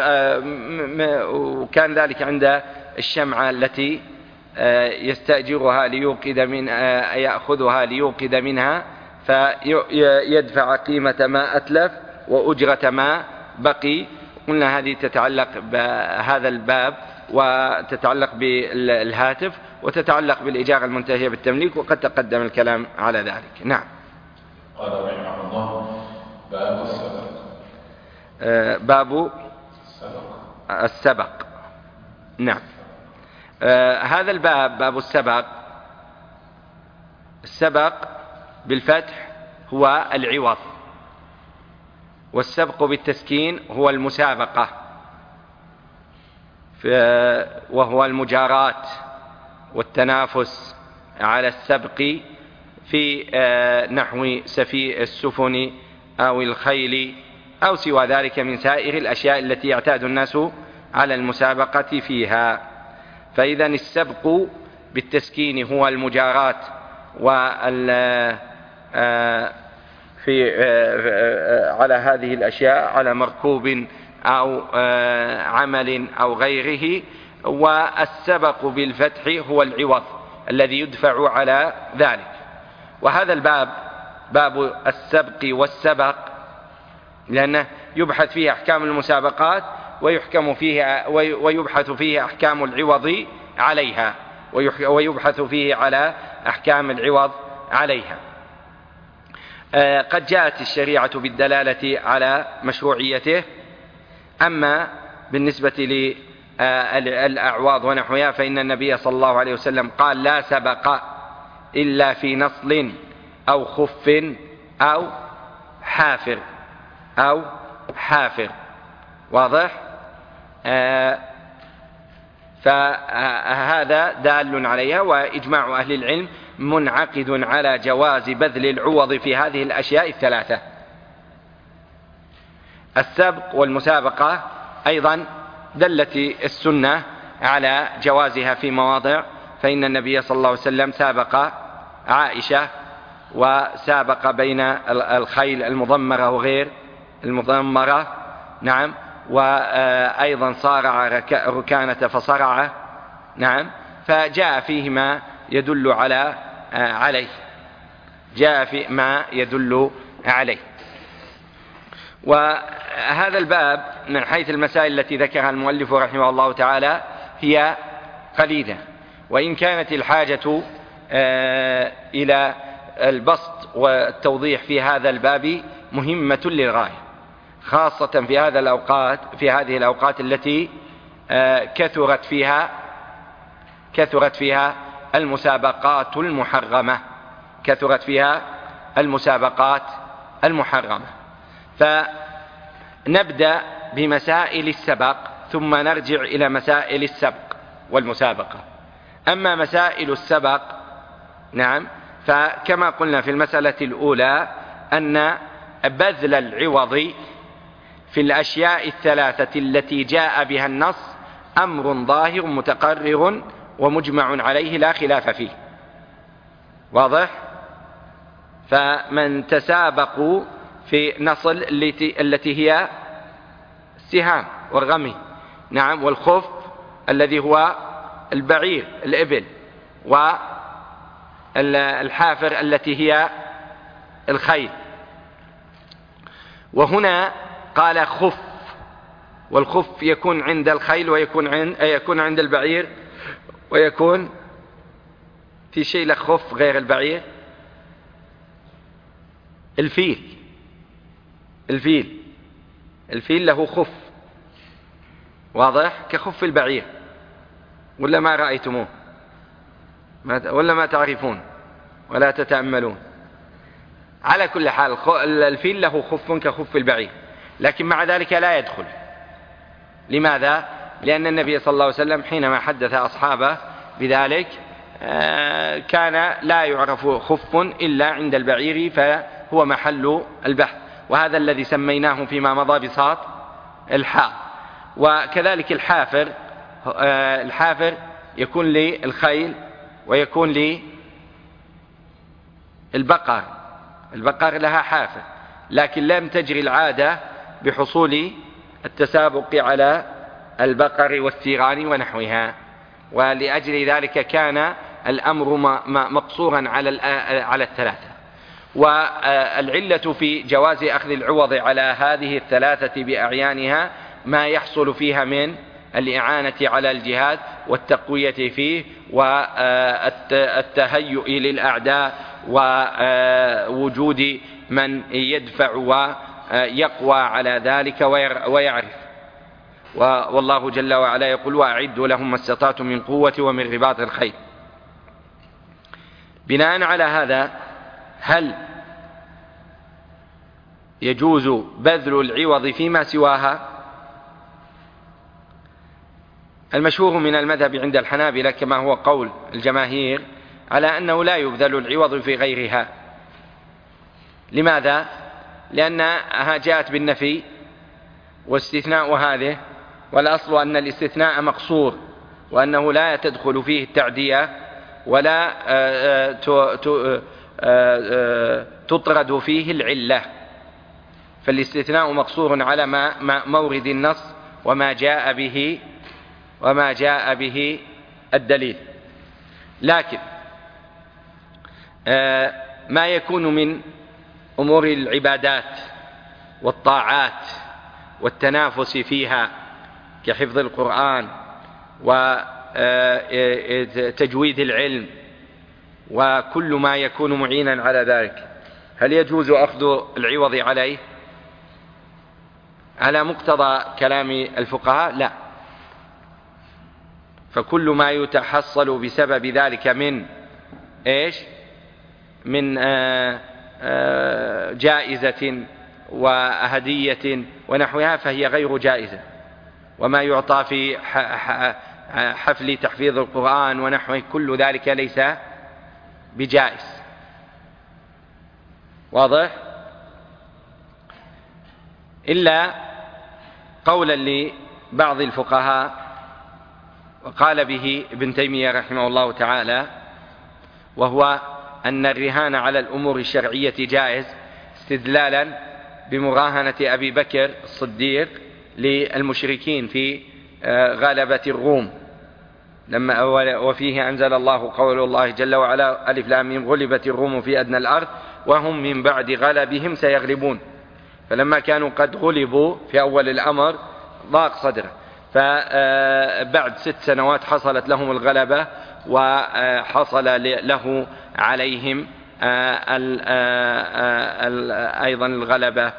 وكان ذلك عند الشمعة التي يستأجرها ليوقد يأخذها ليوقد منها، فيدفع قيمة ما أتلف وأجرة ما بقي. قلنا هذه تتعلق بهذا الباب، وتتعلق بالهاتف، وتتعلق بالإجارة المنتهية بالتمليك، وقد تقدم الكلام على ذلك. نعم. قال رحمه الله: باب السبق. باب السبق. نعم. هذا الباب باب السبق، السبق بالفتح هو العوض، والسبق بالتسكين هو المسابقة، وهو المجاراة والتنافس على السبق في نحو السفن أو الخيل أو سوى ذلك من سائر الأشياء التي يعتاد الناس على المسابقة فيها. فإذا السبق بالتسكين هو المجاراة على هذه الأشياء، على مركوب أو عمل أو غيره، والسبق بالفتح هو العوض الذي يدفع على ذلك. وهذا الباب باب السبق والسبق، لأنه يبحث فيه أحكام المسابقات ويبحث فيه أحكام العوض عليها، ويبحث فيه على أحكام العوض عليها. قد جاءت الشريعة بالدلالة على مشروعيته. أما بالنسبة للأعواض ونحوها فإن النبي صلى الله عليه وسلم قال: لا سبق إلا في نصل أو خف أو حافر. واضح؟ فهذا دال عليها. وإجماع أهل العلم منعقد على جواز بذل العوض في هذه الأشياء الثلاثة. السبق والمسابقة أيضا دلت السنة على جوازها في مواضع، فإن النبي صلى الله عليه وسلم سابق عائشة، وسابق بين الخيل المضمرة وغير المضمرة، نعم، وأيضا صارع ركانة فصرع، نعم، فجاء فيه ما يدل عليه، جاء في ما يدل عليه. وهذا الباب من حيث المسائل التي ذكرها المؤلف رحمه الله تعالى هي قليلة، وإن كانت الحاجة إلى البسط والتوضيح في هذا الباب مهمة للغاية، خاصة في هذه الأوقات التي كثرت فيها المسابقات المحرمة. فنبدأ بمسائل السبق ثم نرجع إلى مسائل السبق والمسابقة. أما مسائل السبق، نعم، فكما قلنا في المسألة الأولى أن بذل العوض في الأشياء الثلاثة التي جاء بها النص أمر ظاهر متقرر ومجمع عليه لا خلاف فيه. واضح؟ فمن تسابقوا في نصل التي هي السهام والرمي، نعم، والخف الذي هو البعير الإبل، والحافر التي هي الخيل. وهنا قال خف، والخف يكون عند الخيل ويكون عند البعير، ويكون في شيء له خف غير البعير، الفيل له خف، واضح، كخف البعير، ولا ما رأيتموه ولا ما تعرفون ولا تتأملون؟ على كل حال الفيل له خف كخف البعير، لكن مع ذلك لا يدخل. لماذا؟ لأن النبي صلى الله عليه وسلم حينما حدث أصحابه بذلك كان لا يعرف خف إلا عند البعير، فهو محل البحث، وهذا الذي سميناه فيما مضى بساط الحاء. وكذلك الحافر يكون للخيل ويكون للبقر، البقر لها حافر، لكن لم تجري العادة بحصول التسابق على البقر والثيران ونحوها، ولأجل ذلك كان الأمر مقصورا على الثلاثة. والعلة في جواز أخذ العوض على هذه الثلاثة بأعيانها ما يحصل فيها من الإعانة على الجهاد والتقوية فيه والتهيؤ للأعداء ووجود من يدفع ويقوى على ذلك ويعرف. والله جل وعلا يقول: وأعدوا لهم ما استطعتم من قوة ومن رباط الخيل. بناء على هذا، هل يجوز بذل العوض فيما سواها؟ المشهور من المذهب عند الحنابلة كما هو قول الجماهير على أنه لا يبذل العوض في غيرها. لماذا؟ لأنها جاءت بالنفي واستثناء هذه، والأصل أن الاستثناء مقصور، وأنه لا تدخل فيه التعدية ولا تطرد فيه العلة، فالاستثناء مقصور على ما مورد النص وما جاء به الدليل. لكن ما يكون من أمور العبادات والطاعات والتنافس فيها كحفظ القرآن وتجويد العلم وكل ما يكون معينا على ذلك، هل يجوز أخذ العوض عليه على مقتضى كلام الفقهاء؟ لا. فكل ما يتحصل بسبب ذلك من من جائزة وهدية ونحوها فهي غير جائزة، وما يعطى في حفل تحفيظ القرآن ونحوه كل ذلك ليس بجائز. واضح؟ إلا قولا لبعض الفقهاء وقال به ابن تيمية رحمه الله تعالى، وهو أن الرهان على الأمور الشرعية جائز استدلالا بمراهنة أبي بكر الصديق للمشركين في غلبة الروم، لما وفيه أنزل الله قول الله جل وعلا ألف لام ميم غلبت الروم في أدنى الأرض وهم من بعد غلبهم سيغلبون. فلما كانوا قد غلبوا في أول الأمر ضاق صدره، فبعد 6 سنوات حصلت لهم الغلبة وحصل له عليهم أيضا الغلبة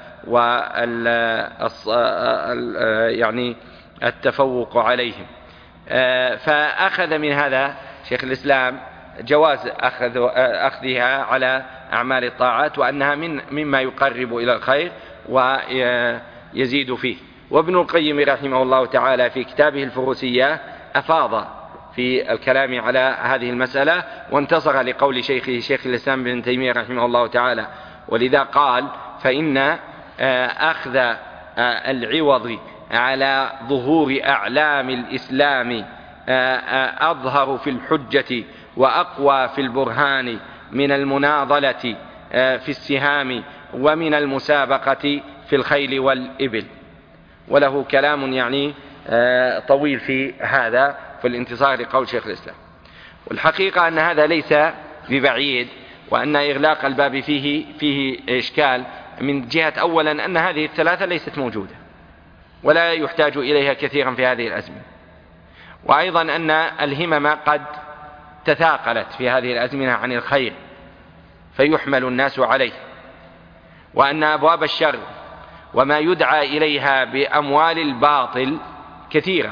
يعني التفوق عليهم. فأخذ من هذا شيخ الإسلام جواز أخذها على أعمال الطاعات، وأنها مما يقرب إلى الخير ويزيد فيه. وابن القيم رحمه الله تعالى في كتابه الفروسية أفاض في الكلام على هذه المسألة، وانتصر لقول شيخه شيخ الإسلام بن تيمية رحمه الله تعالى، ولذا قال فإن أخذ العوض على ظهور أعلام الإسلام أظهر في الحجة وأقوى في البرهان من المناضلة في السهام ومن المسابقة في الخيل والإبل. وله كلام يعني طويل في هذا في الانتصار لقول شيخ الإسلام. والحقيقة أن هذا ليس ببعيد، وأن إغلاق الباب فيه إشكال من جهة أولا أن هذه الثلاثة ليست موجودة ولا يحتاج إليها كثيرا في هذه الأزمنة، وأيضا أن الهمم قد تثاقلت في هذه الأزمنة عن الخير فيحمل الناس عليه، وأن أبواب الشر وما يدعى إليها بأموال الباطل كثيرة،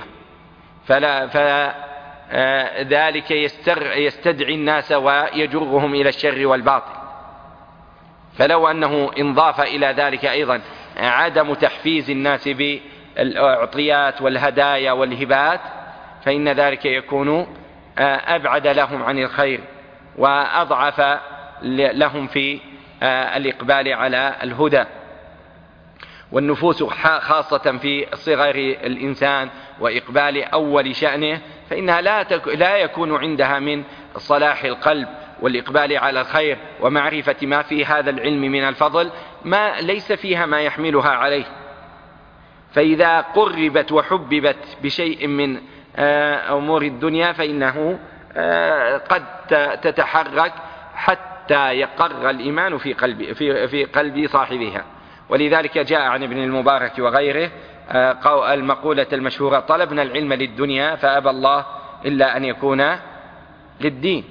فذلك يستدعي الناس ويجرهم إلى الشر والباطل. فلو أنه انضاف إلى ذلك أيضا عدم تحفيز الناس بالأعطيات والهدايا والهبات، فإن ذلك يكون أبعد لهم عن الخير وأضعف لهم في الإقبال على الهدى. والنفوس خاصة في صغر الإنسان وإقبال أول شأنه فإنها لا يكون عندها من صلاح القلب والإقبال على الخير ومعرفة ما في هذا العلم من الفضل، ما ليس فيها ما يحملها عليه. فإذا قربت وحببت بشيء من أمور الدنيا فإنه قد تتحرك حتى يقر الإيمان في قلب صاحبها. ولذلك جاء عن ابن المبارك وغيره المقولة المشهورة طلبنا العلم للدنيا فأبى الله إلا أن يكون للدين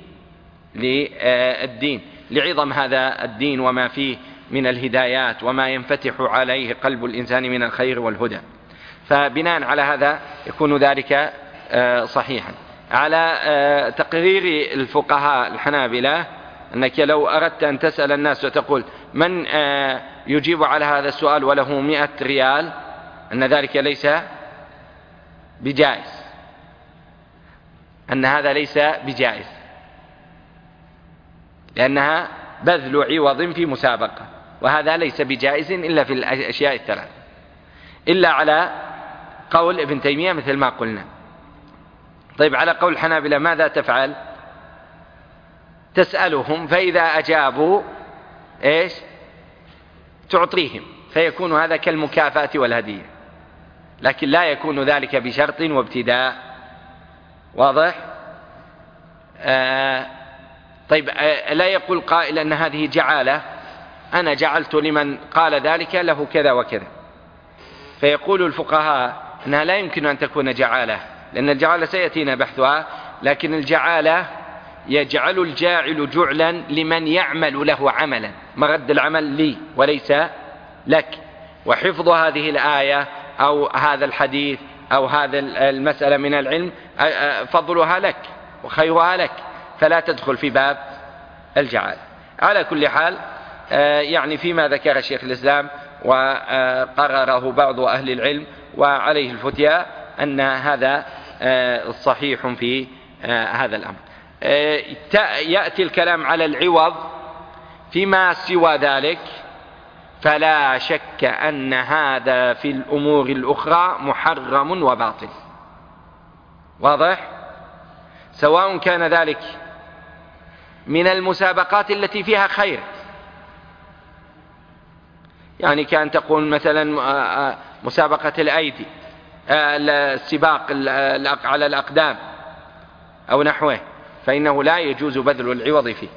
لعظم هذا الدين وما فيه من الهدايات وما ينفتح عليه قلب الإنسان من الخير والهدى. فبناء على هذا يكون ذلك صحيحا. على تقرير الفقهاء الحنابلة أنك لو أردت أن تسأل الناس وتقول من يجيب على هذا السؤال وله 100 ريال، أن ذلك ليس بجائز، أن هذا ليس بجائز، لأنها بذل عوض في مسابقة، وهذا ليس بجائز إلا في الأشياء الثلاث، إلا على قول ابن تيمية مثل ما قلنا. طيب على قول الحنابلة ماذا تفعل؟ تسألهم، فإذا أجابوا إيش؟ تعطيهم، فيكون هذا كالمكافأة والهدية، لكن لا يكون ذلك بشرط وابتداء. واضح؟ طيب لا يقول قائل أن هذه جعالة، أنا جعلت لمن قال ذلك له كذا وكذا، فيقول الفقهاء أنها لا يمكن أن تكون جعالة، لأن الجعالة سيأتينا بحثها، لكن الجعالة يجعل الجاعل جعلا لمن يعمل له عملا، مرد العمل لي وليس لك، وحفظ هذه الآية أو هذا الحديث أو هذا المسألة من العلم فضلها لك وخيرها لك، فلا تدخل في باب الجعالة. على كل حال يعني فيما ذكر شيخ الإسلام وقرره بعض أهل العلم وعليه الفتيا أن هذا صحيح في هذا الأمر. يأتي الكلام على العوض فيما سوى ذلك، فلا شك أن هذا في الأمور الأخرى محرم وباطل، واضح؟ سواء كان ذلك من المسابقات التي فيها خير، يعني كان تقول مثلا مسابقة الأيدي، السباق على الأقدام أو نحوه، فإنه لا يجوز بذل العوض فيه.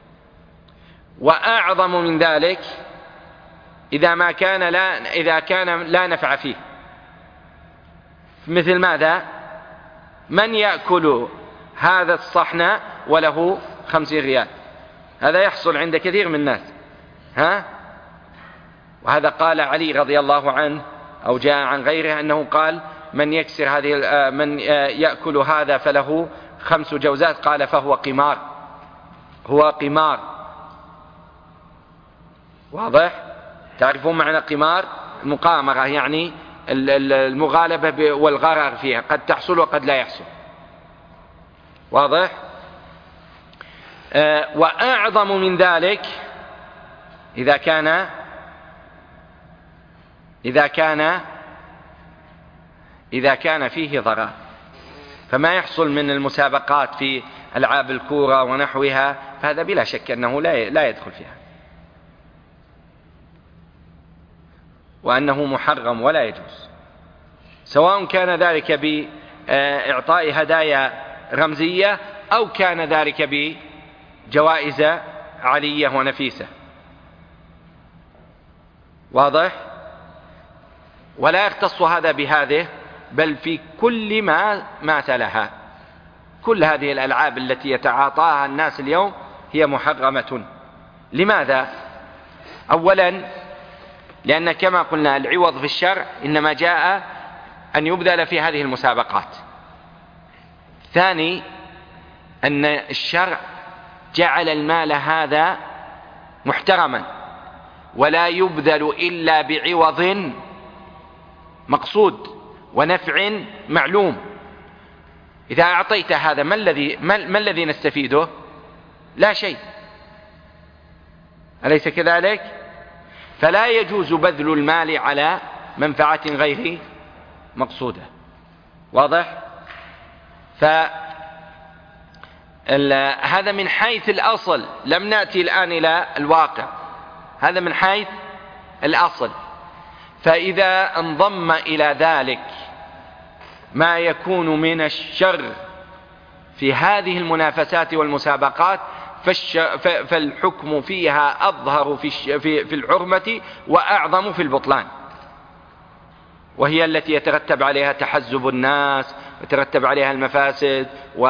وأعظم من ذلك إذا كان لا نفع فيه، مثل ماذا؟ من يأكل هذا الصحن وله 50 ريال، هذا يحصل عند كثير من الناس، وهذا قال علي رضي الله عنه أو جاء عن غيره أنه قال من يأكل هذا فله 5 جوزات، قال فهو قمار، هو قمار، واضح؟ تعرفون معنى قمار؟ المقامرة، يعني المغالبة والغرر فيها، قد تحصل وقد لا يحصل، واضح؟ وأعظم من ذلك إذا كان فيه ضرر، فما يحصل من المسابقات في ألعاب الكورة ونحوها، فهذا بلا شك أنه لا يدخل فيها، وأنه محرم ولا يجوز، سواء كان ذلك بإعطاء هدايا رمزية أو كان ذلك بجوائز عالية ونفيسة، واضح؟ ولا يختص هذا بهذه، بل في كل ما تلها، كل هذه الألعاب التي يتعاطاها الناس اليوم هي محرمة. لماذا؟ أولا لأن كما قلنا العوض في الشرع إنما جاء أن يبذل في هذه المسابقات. ثاني أن الشرع جعل المال هذا محترما ولا يبذل إلا بعوض مقصود ونفع معلوم. إذا أعطيت هذا ما الذي نستفيده؟ لا شيء، أليس كذلك؟ فلا يجوز بذل المال على منفعة غير مقصودة، واضح؟ فهذا من حيث الأصل، لم نأتي الآن إلى الواقع، هذا من حيث الأصل. فإذا انضم إلى ذلك ما يكون من الشر في هذه المنافسات والمسابقات، فالحكم فيها أظهر في الحرمة وأعظم في البطلان، وهي التي يترتب عليها تحزب الناس، يترتب عليها المفاسد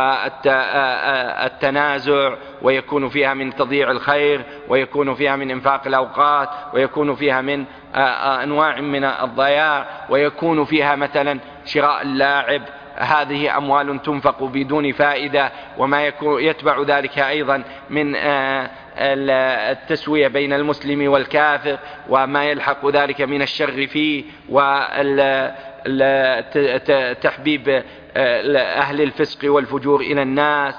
والتنازع، ويكون فيها من تضييع الخير، ويكون فيها من إنفاق الأوقات، ويكون فيها من أنواع من الضياع، ويكون فيها مثلا شراء اللاعب، هذه أموال تنفق بدون فائدة، وما يتبع ذلك أيضا من التسوية بين المسلم والكافر، وما يلحق ذلك من الشر فيه، وتحبيب أهل الفسق والفجور إلى الناس،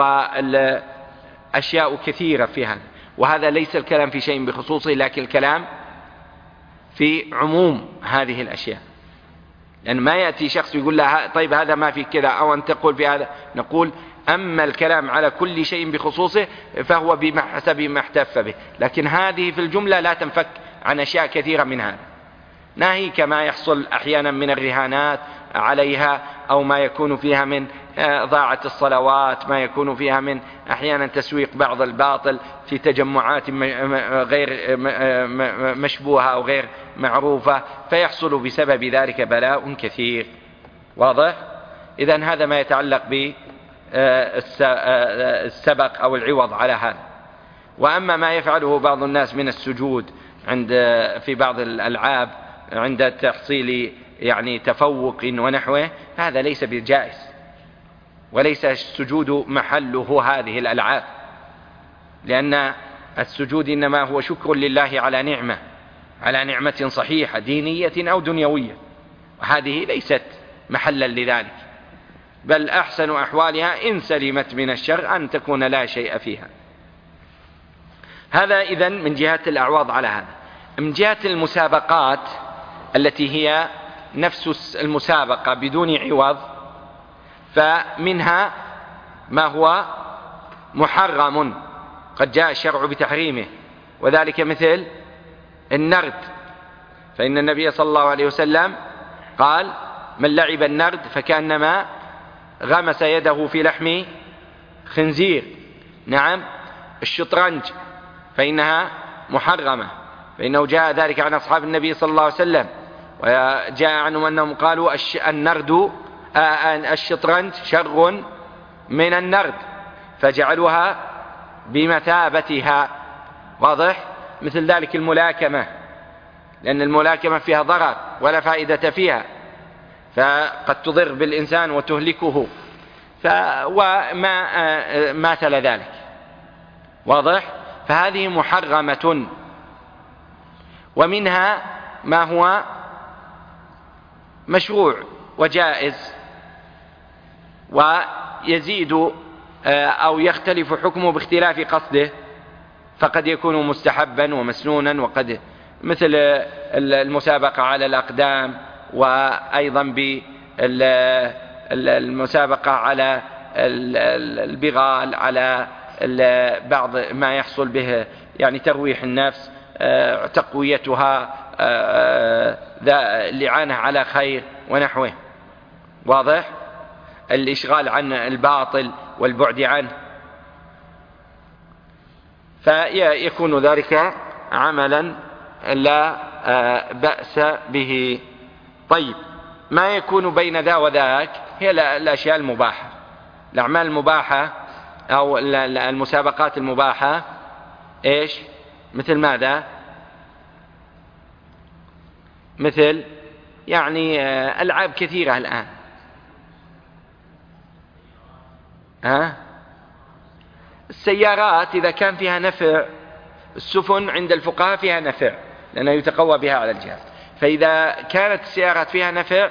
وأشياء كثيرة في هذا. وهذا ليس الكلام في شيء بخصوصه، لكن الكلام في عموم هذه الأشياء، لأن ما يأتي شخص يقول له طيب هذا ما في كذا، أو أن تقول في هذا، نقول أما الكلام على كل شيء بخصوصه فهو بحسب ما احتف به، لكن هذه في الجملة لا تنفك عن أشياء كثيرة من هذا، ناهيك ما يحصل أحيانا من الرهانات عليها، أو ما يكون فيها من ضاعة الصلوات، ما يكون فيها من أحيانا تسويق بعض الباطل في تجمعات غير مشبوهة أو غير معروفة، فيحصل بسبب ذلك بلاء كثير، واضح؟ إذن هذا ما يتعلق بالسبق أو العوض على هذا. وأما ما يفعله بعض الناس من السجود في بعض الألعاب عند تحصيل يعني تفوق ونحوه، هذا ليس بجائز، وليس السجود محله هذه الألعاب، لأن السجود إنما هو شكر لله على نعمة صحيحة دينية أو دنيوية، وهذه ليست محلا لذلك، بل أحسن أحوالها إن سلمت من الشر أن تكون لا شيء فيها. هذا إذن من جهة الأعواض على هذا. من جهة المسابقات التي هي نفس المسابقة بدون عوض، فمنها ما هو محرم قد جاء الشرع بتحريمه، وذلك مثل النرد، فإن النبي صلى الله عليه وسلم قال: من لعب النرد فكأنما غمس يده في لحم خنزير. نعم. الشطرنج فإنها محرمة، فإنه جاء ذلك عن أصحاب النبي صلى الله عليه وسلم، وجاء عنهم أنهم قالوا الشطرنج شر من النرد، فجعلوها بمثابتها. واضح؟ مثل ذلك الملاكمة، لأن الملاكمة فيها ضرر ولا فائدة فيها، فقد تضر بالإنسان وتهلكه، وما ماثل ذلك. واضح؟ فهذه محرمة. ومنها ما هو مشروع وجائز، ويزيد أو يختلف حكمه باختلاف قصده، فقد يكون مستحبا ومسنونا، وقد مثل المسابقة على الأقدام، وأيضا بالمسابقة على البغال، على بعض ما يحصل به يعني ترويح النفس، تقويتها، الإعانة على خير ونحوه. واضح؟ الإشغال عن الباطل والبعد عنه، فيكون ذلك عملا لا بأس به. طيب، ما يكون بين ذا وذاك هي الأشياء المباحة، الأعمال المباحة أو المسابقات المباحة. إيش؟ مثل ماذا؟ مثل يعني ألعاب كثيرة الآن. السيارات إذا كان فيها نفع، السفن عند الفقهاء فيها نفع لأنه يتقوى بها على الجهاد، فإذا كانت السيارات فيها نفع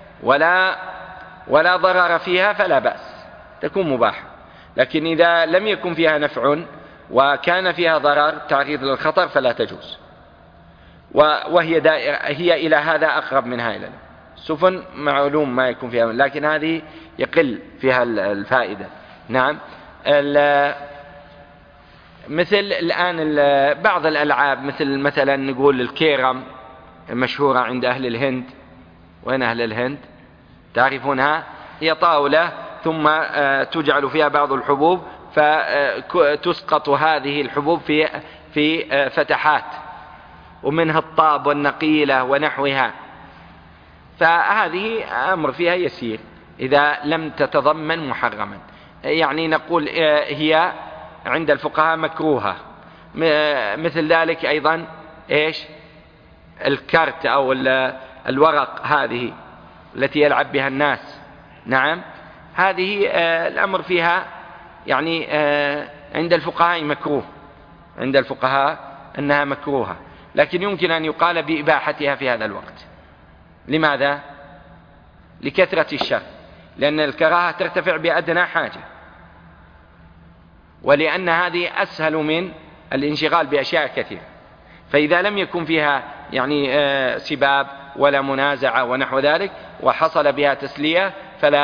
ولا ضرر فيها فلا بأس، تكون مباحة. لكن إذا لم يكن فيها نفع وكان فيها ضرر تعريض للخطر فلا تجوز، وهي دائرة، هي إلى هذا أقرب منها إلى السفن، معلوم ما يكون فيها، لكن هذه يقل فيها الفائدة. نعم. مثل الآن بعض الألعاب، مثلا نقول الكيرم المشهورة عند أهل الهند. وين أهل الهند؟ تعرفونها؟ هي طاولة ثم تجعل فيها بعض الحبوب، فتسقط هذه الحبوب في فتحات، ومنها الطاب والنقيلة ونحوها، فهذه أمر فيها يسير إذا لم تتضمن محرما، يعني نقول هي عند الفقهاء مكروهة. مثل ذلك أيضا إيش؟ الكرت أو الورق هذه التي يلعب بها الناس. نعم. هذه الأمر فيها يعني عند الفقهاء مكروه، عند الفقهاء أنها مكروهة، لكن يمكن أن يقال بإباحتها في هذا الوقت. لماذا؟ لكثرة الشر، لأن الكراهة ترتفع بأدنى حاجة، ولأن هذه أسهل من الانشغال بأشياء كثيرة. فإذا لم يكن فيها يعني سباب ولا منازعة ونحو ذلك وحصل بها تسلية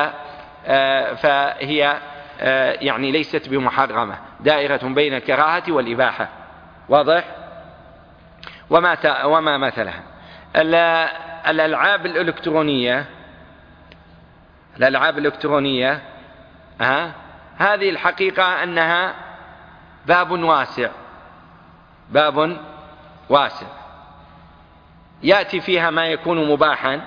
فهي يعني ليست بمحرمة، دائرة بين الكراهة والإباحة. واضح؟ وما مثلها الألعاب الإلكترونية هذه الحقيقة أنها باب واسع يأتي فيها ما يكون مباحا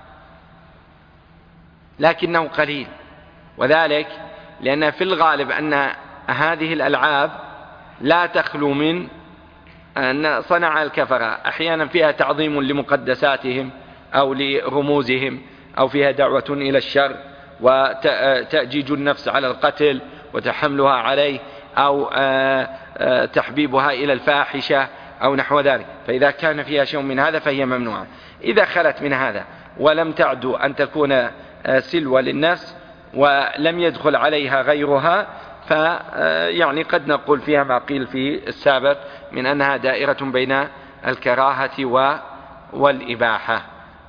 لكنه قليل، وذلك لأن في الغالب أن هذه الألعاب لا تخلو من أن صنع الكفرة أحيانا فيها تعظيم لمقدساتهم أو لرموزهم، أو فيها دعوة إلى الشر وتأجيج النفس على القتل وتحملها عليه، أو تحبيبها إلى الفاحشة أو نحو ذلك، فإذا كان فيها شيء من هذا فهي ممنوعة. إذا خلت من هذا ولم تعد أن تكون سلوى للنفس ولم يدخل عليها غيرها، فيعني قد نقول فيها ما قيل في السابق من أنها دائرة بين الكراهة والإباحة.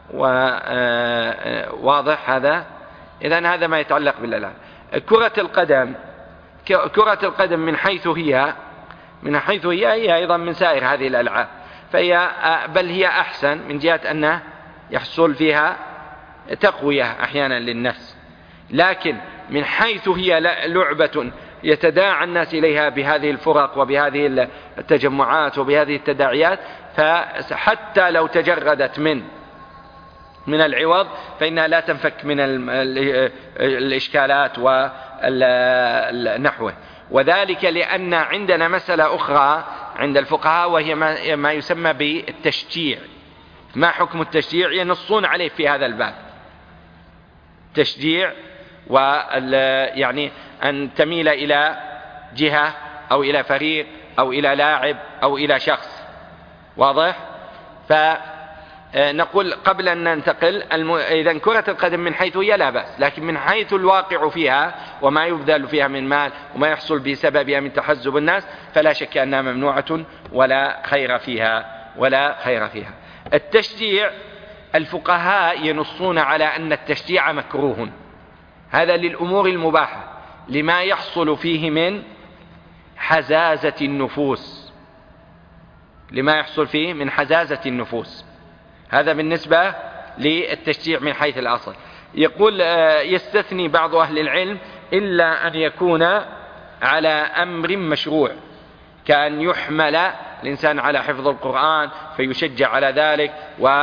واضح هذا؟ إذن هذا ما يتعلق بالألعاب. كرة القدم من حيث هي أيضا من سائر هذه الألعاب، بل هي أحسن من جهة أنه يحصل فيها تقوية أحيانا للنفس، لكن من حيث هي لعبة يتداعى الناس إليها بهذه الفرق وبهذه التجمعات وبهذه التداعيات، فحتى لو تجردت من العوض فإنها لا تنفك من الإشكالات ونحوه. وذلك لأن عندنا مسألة أخرى عند الفقهاء وهي ما يسمى بالتشجيع. ما حكم التشجيع؟ ينصون عليه في هذا الباب. تشجيع يعني أن تميل إلى جهة أو إلى فريق أو إلى لاعب أو إلى شخص. واضح؟ فنقول قبل أن ننتقل إذن كرة القدم من حيث هي لا بأس، لكن من حيث الواقع فيها وما يبذل فيها من مال وما يحصل بسببها من تحزب الناس فلا شك أنها ممنوعة ولا خير فيها. التشجيع الفقهاء ينصون على أن التشجيع مكروه، هذا للأمور المباحة لما يحصل فيه من حزازة النفوس، هذا بالنسبة للتشجيع من حيث الأصل. يقول يستثني بعض أهل العلم إلا أن يكون على أمر مشروع، كأن يحمل الإنسان على حفظ القرآن فيشجع على ذلك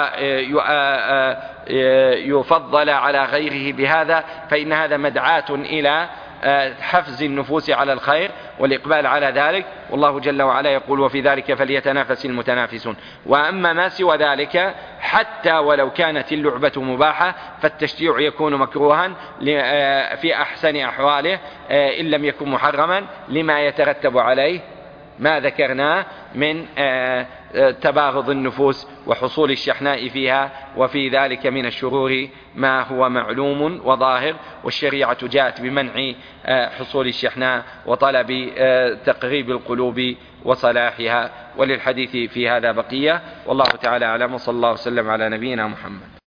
ويفضل على غيره بهذا، فإن هذا مدعاة إلى حفز النفوس على الخير والإقبال على ذلك، والله جل وعلا يقول وفي ذلك فليتنافس المتنافسون. وأما ما سوى ذلك حتى ولو كانت اللعبة مباحة فالتشجيع يكون مكروها في أحسن أحواله إن لم يكن محرما لما يترتب عليه ما ذكرناه من تباغض النفوس وحصول الشحناء فيها، وفي ذلك من الشرور ما هو معلوم وظاهر، والشريعة جاءت بمنع حصول الشحناء وطلب تقريب القلوب وصلاحها. وللحديث في هذا بقية، والله تعالى أعلم، وصلى الله وسلم على نبينا محمد.